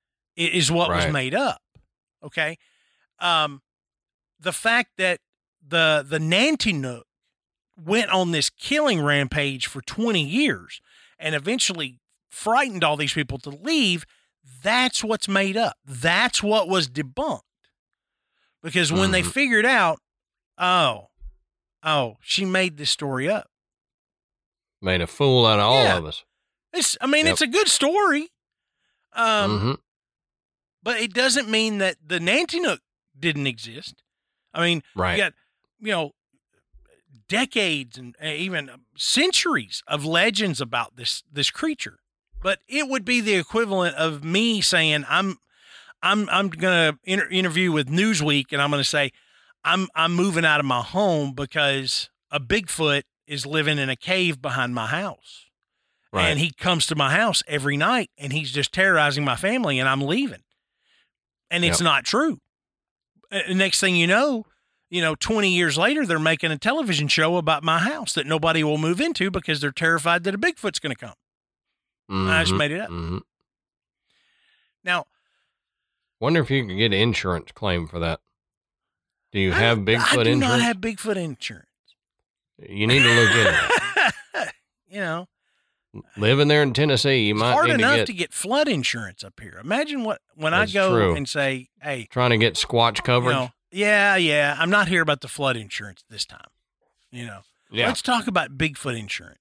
is what right. was made up. Okay. Um, the fact that the, the Nanticoke went on this killing rampage for twenty years and eventually frightened all these people to leave. That's what's made up. That's what was debunked. Because when mm-hmm. they figured out, oh, oh, she made this story up. Made a fool out of all yeah. of us. It's, I mean, yep. it's a good story. Um, mm-hmm. But it doesn't mean that the Nanticoke didn't exist. I mean, right. you got, you know, decades and even centuries of legends about this, this creature. But it would be the equivalent of me saying, I'm, I'm, I'm going to inter- interview with Newsweek, and I'm going to say, I'm, I'm moving out of my home because a Bigfoot is living in a cave behind my house. Right. And he comes to my house every night, and he's just terrorizing my family, and I'm leaving. And it's yep. not true. Uh, next thing you know, you know, twenty years later, they're making a television show about my house that nobody will move into because they're terrified that a Bigfoot's going to come. Mm-hmm. I just made it up. Mm-hmm. Now, wonder if you can get an insurance claim for that. Do you have I, Bigfoot I do insurance? not have Bigfoot insurance. You need to look into it. You know, living there in Tennessee, you it's might hard need enough to get, to get flood insurance up here. Imagine what when That's I go true. and say, "Hey, trying to get Squatch coverage." You know, yeah, yeah, I'm not here about the flood insurance this time. You know, yeah. Let's talk about Bigfoot insurance.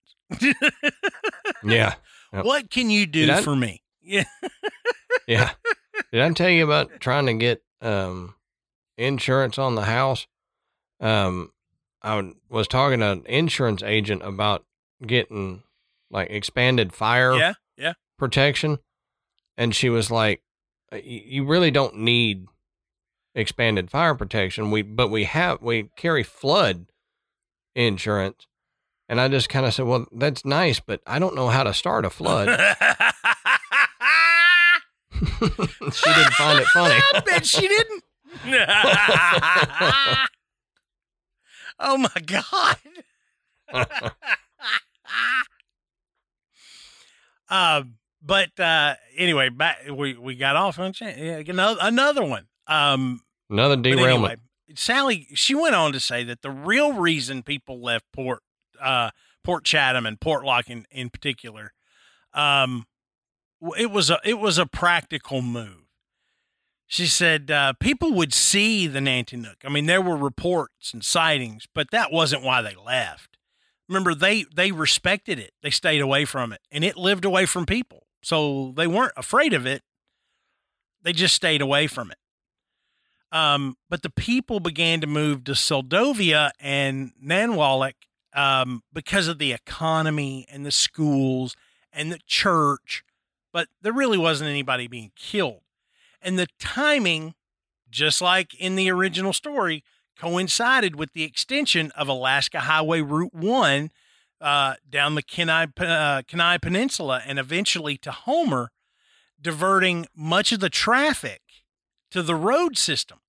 yeah. Yep. What can you do I, for me? Yeah. yeah. Did I tell you about trying to get um, insurance on the house? Um, I was talking to an insurance agent about getting like expanded fire yeah, yeah. protection. And she was like, you really don't need expanded fire protection. We, but we have, we carry flood insurance. And I just kind of said, well, that's nice, but I don't know how to start a flood. She didn't find it funny. I bet she didn't. Oh my God. uh, but uh, anyway, back we, we got off on yeah, another another one. Um, Another derailment. Anyway, Sally, she went on to say that the real reason people left Port uh, Port Chatham and Portlock in, in particular, um, it was a it was a practical move. She said uh, people would see the Nanticoke. I mean, there were reports and sightings, but that wasn't why they left. Remember, they they respected it. They stayed away from it, and it lived away from people. So they weren't afraid of it. They just stayed away from it. Um, but the people began to move to Seldovia and Nanwalek um, because of the economy and the schools and the church. But there really wasn't anybody being killed. And the timing, just like in the original story, coincided with the extension of Alaska Highway Route one uh, down the Kenai, uh, Kenai Peninsula and eventually to Homer, diverting much of the traffic to the road system.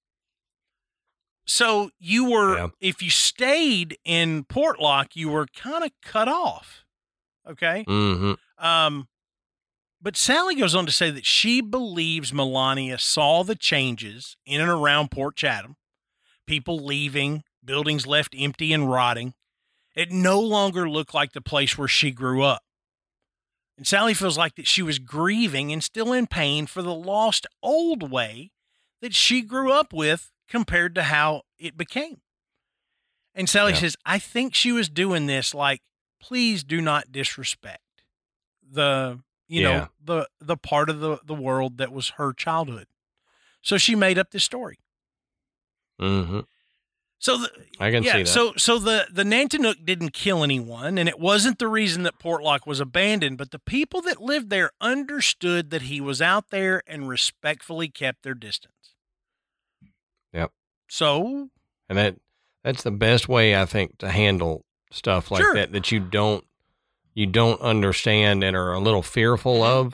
So you were, yeah. if you stayed in Portlock, you were kind of cut off. Okay. Mm-hmm. Um, But Sally goes on to say that she believes Melania saw the changes in and around Port Chatham, people leaving, buildings left empty and rotting. It no longer looked like the place where she grew up. And Sally feels like that she was grieving and still in pain for the lost old way that she grew up with compared to how it became. And Sally yeah. says, I think she was doing this like, please do not disrespect the... You know, yeah. the, the part of the, the world that was her childhood. So she made up this story. Mm-hmm. So the, I can yeah, see that. So so the, the Nanticoke didn't kill anyone, and it wasn't the reason that Portlock was abandoned, but the people that lived there understood that he was out there and respectfully kept their distance. Yep. So and that that's the best way, I think, to handle stuff like sure. that, that you don't you don't understand and are a little fearful of,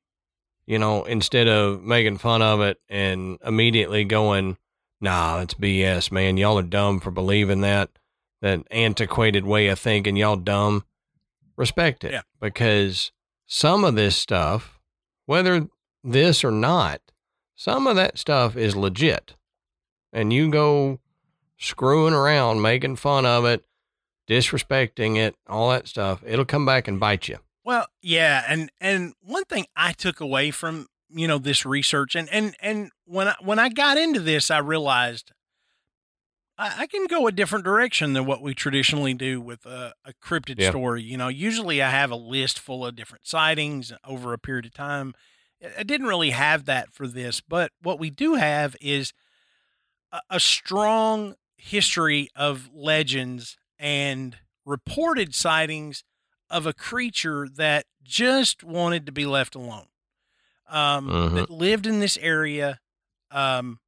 you know, instead of making fun of it and immediately going, nah, that's B S, man. Y'all are dumb for believing that, that antiquated way of thinking. Y'all dumb. Respect it. Yeah. Because some of this stuff, whether this or not, some of that stuff is legit. And you go screwing around, making fun of it, disrespecting it, all that stuff, it'll come back and bite you. Well, yeah, and and one thing I took away from, you know, this research, and and and when I when I got into this, I realized I, I can go a different direction than what we traditionally do with a, a cryptid yeah. story. You know, usually I have a list full of different sightings over a period of time. I didn't really have that for this, but what we do have is a, a strong history of legends and reported sightings of a creature that just wanted to be left alone, um, mm-hmm. that lived in this area, um,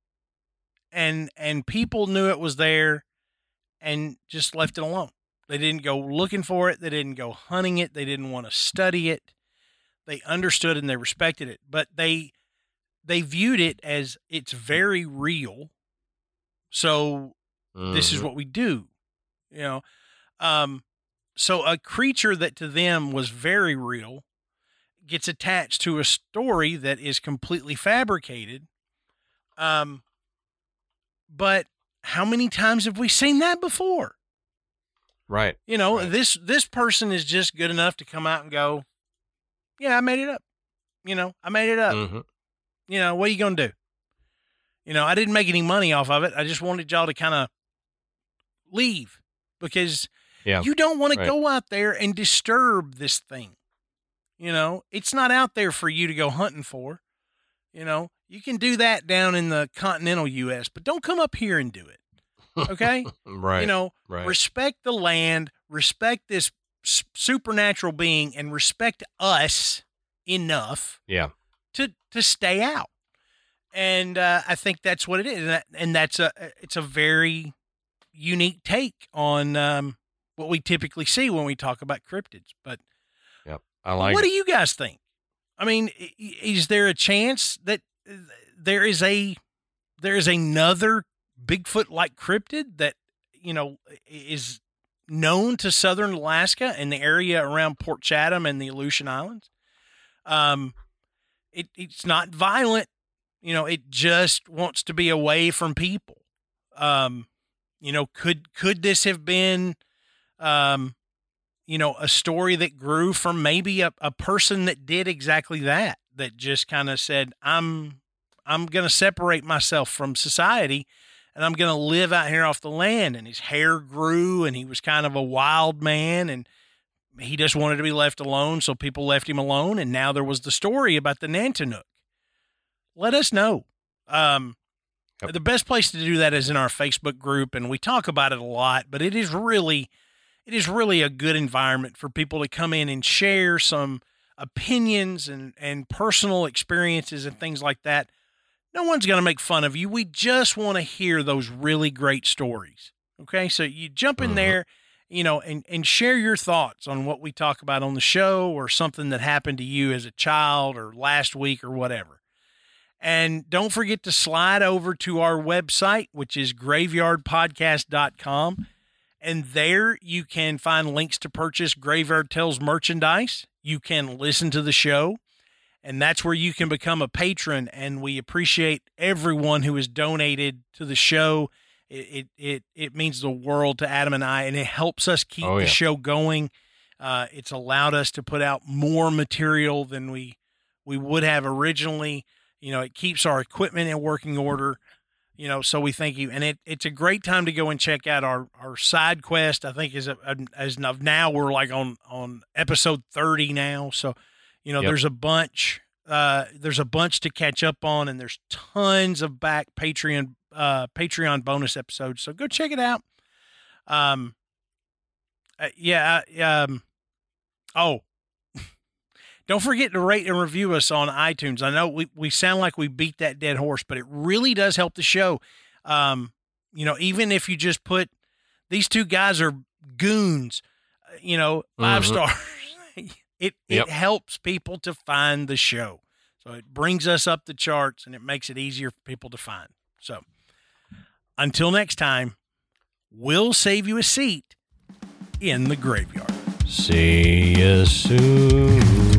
and and people knew it was there and just left it alone. They didn't go looking for it. They didn't go hunting it. They didn't want to study it. They understood and they respected it, but they they viewed it as it's very real. So mm-hmm. this is what we do. You know, um, so a creature that to them was very real gets attached to a story that is completely fabricated. Um, but how many times have we seen that before? Right. You know, right. this, this person is just good enough to come out and go, yeah, I made it up. You know, I made it up. Mm-hmm. You know, what are you going to do? You know, I didn't make any money off of it. I just wanted y'all to kind of leave. Because yeah, you don't want right. to go out there and disturb this thing. You know, it's not out there for you to go hunting for. You know, you can do that down in the continental U S, but don't come up here and do it. Okay? right. You know, right. respect the land, respect this s- supernatural being, and respect us enough yeah. to, to stay out. And uh, I think that's what it is. And, that, and that's a, it's a very unique take on um, what we typically see when we talk about cryptids. But yep, I like what it. do you guys think? I mean, is there a chance that there is a there is another Bigfoot-like cryptid that, you know, is known to southern Alaska and the area around Port Chatham and the Aleutian Islands? Um, it, it's not violent. You know, it just wants to be away from people. Um, you know, could could this have been, um, you know, a story that grew from maybe a, a person that did exactly that, that just kind of said, I'm, I'm going to separate myself from society and I'm going to live out here off the land. And his hair grew and he was kind of a wild man and he just wanted to be left alone. So people left him alone. And now there was the story about the Nanticoke. Let us know. Um, yep. The best place to do that is in our Facebook group. And we talk about it a lot, but it is really, It is really a good environment for people to come in and share some opinions and, and personal experiences and things like that. No one's going to make fun of you. We just want to hear those really great stories. Okay. So you jump in there, you know, and, and share your thoughts on what we talk about on the show or something that happened to you as a child or last week or whatever. And don't forget to slide over to our website, which is graveyard podcast dot com. And there you can find links to purchase Graveyard Tales merchandise. You can listen to the show, and that's where you can become a patron. And we appreciate everyone who has donated to the show. It it it, it means the world to Adam and I, and it helps us keep oh, yeah. the show going. Uh, it's allowed us to put out more material than we we would have originally. You know, it keeps our equipment in working order. You know, so we thank you. And it, it's a great time to go and check out our, our side quest. I think as, a, as of now, we're like on, on episode thirty now. So, you know, yep. there's a bunch, uh, there's a bunch to catch up on, and there's tons of back Patreon, uh, Patreon bonus episodes. So go check it out. Um, uh, yeah. Um, oh, don't forget to rate and review us on iTunes. I know we, we sound like we beat that dead horse, but it really does help the show. Um, you know, even if you just put, these two guys are goons, you know, five mm-hmm. stars, it, yep. it helps people to find the show. So it brings us up the charts and it makes it easier for people to find. So until next time, we'll save you a seat in the graveyard. See you soon.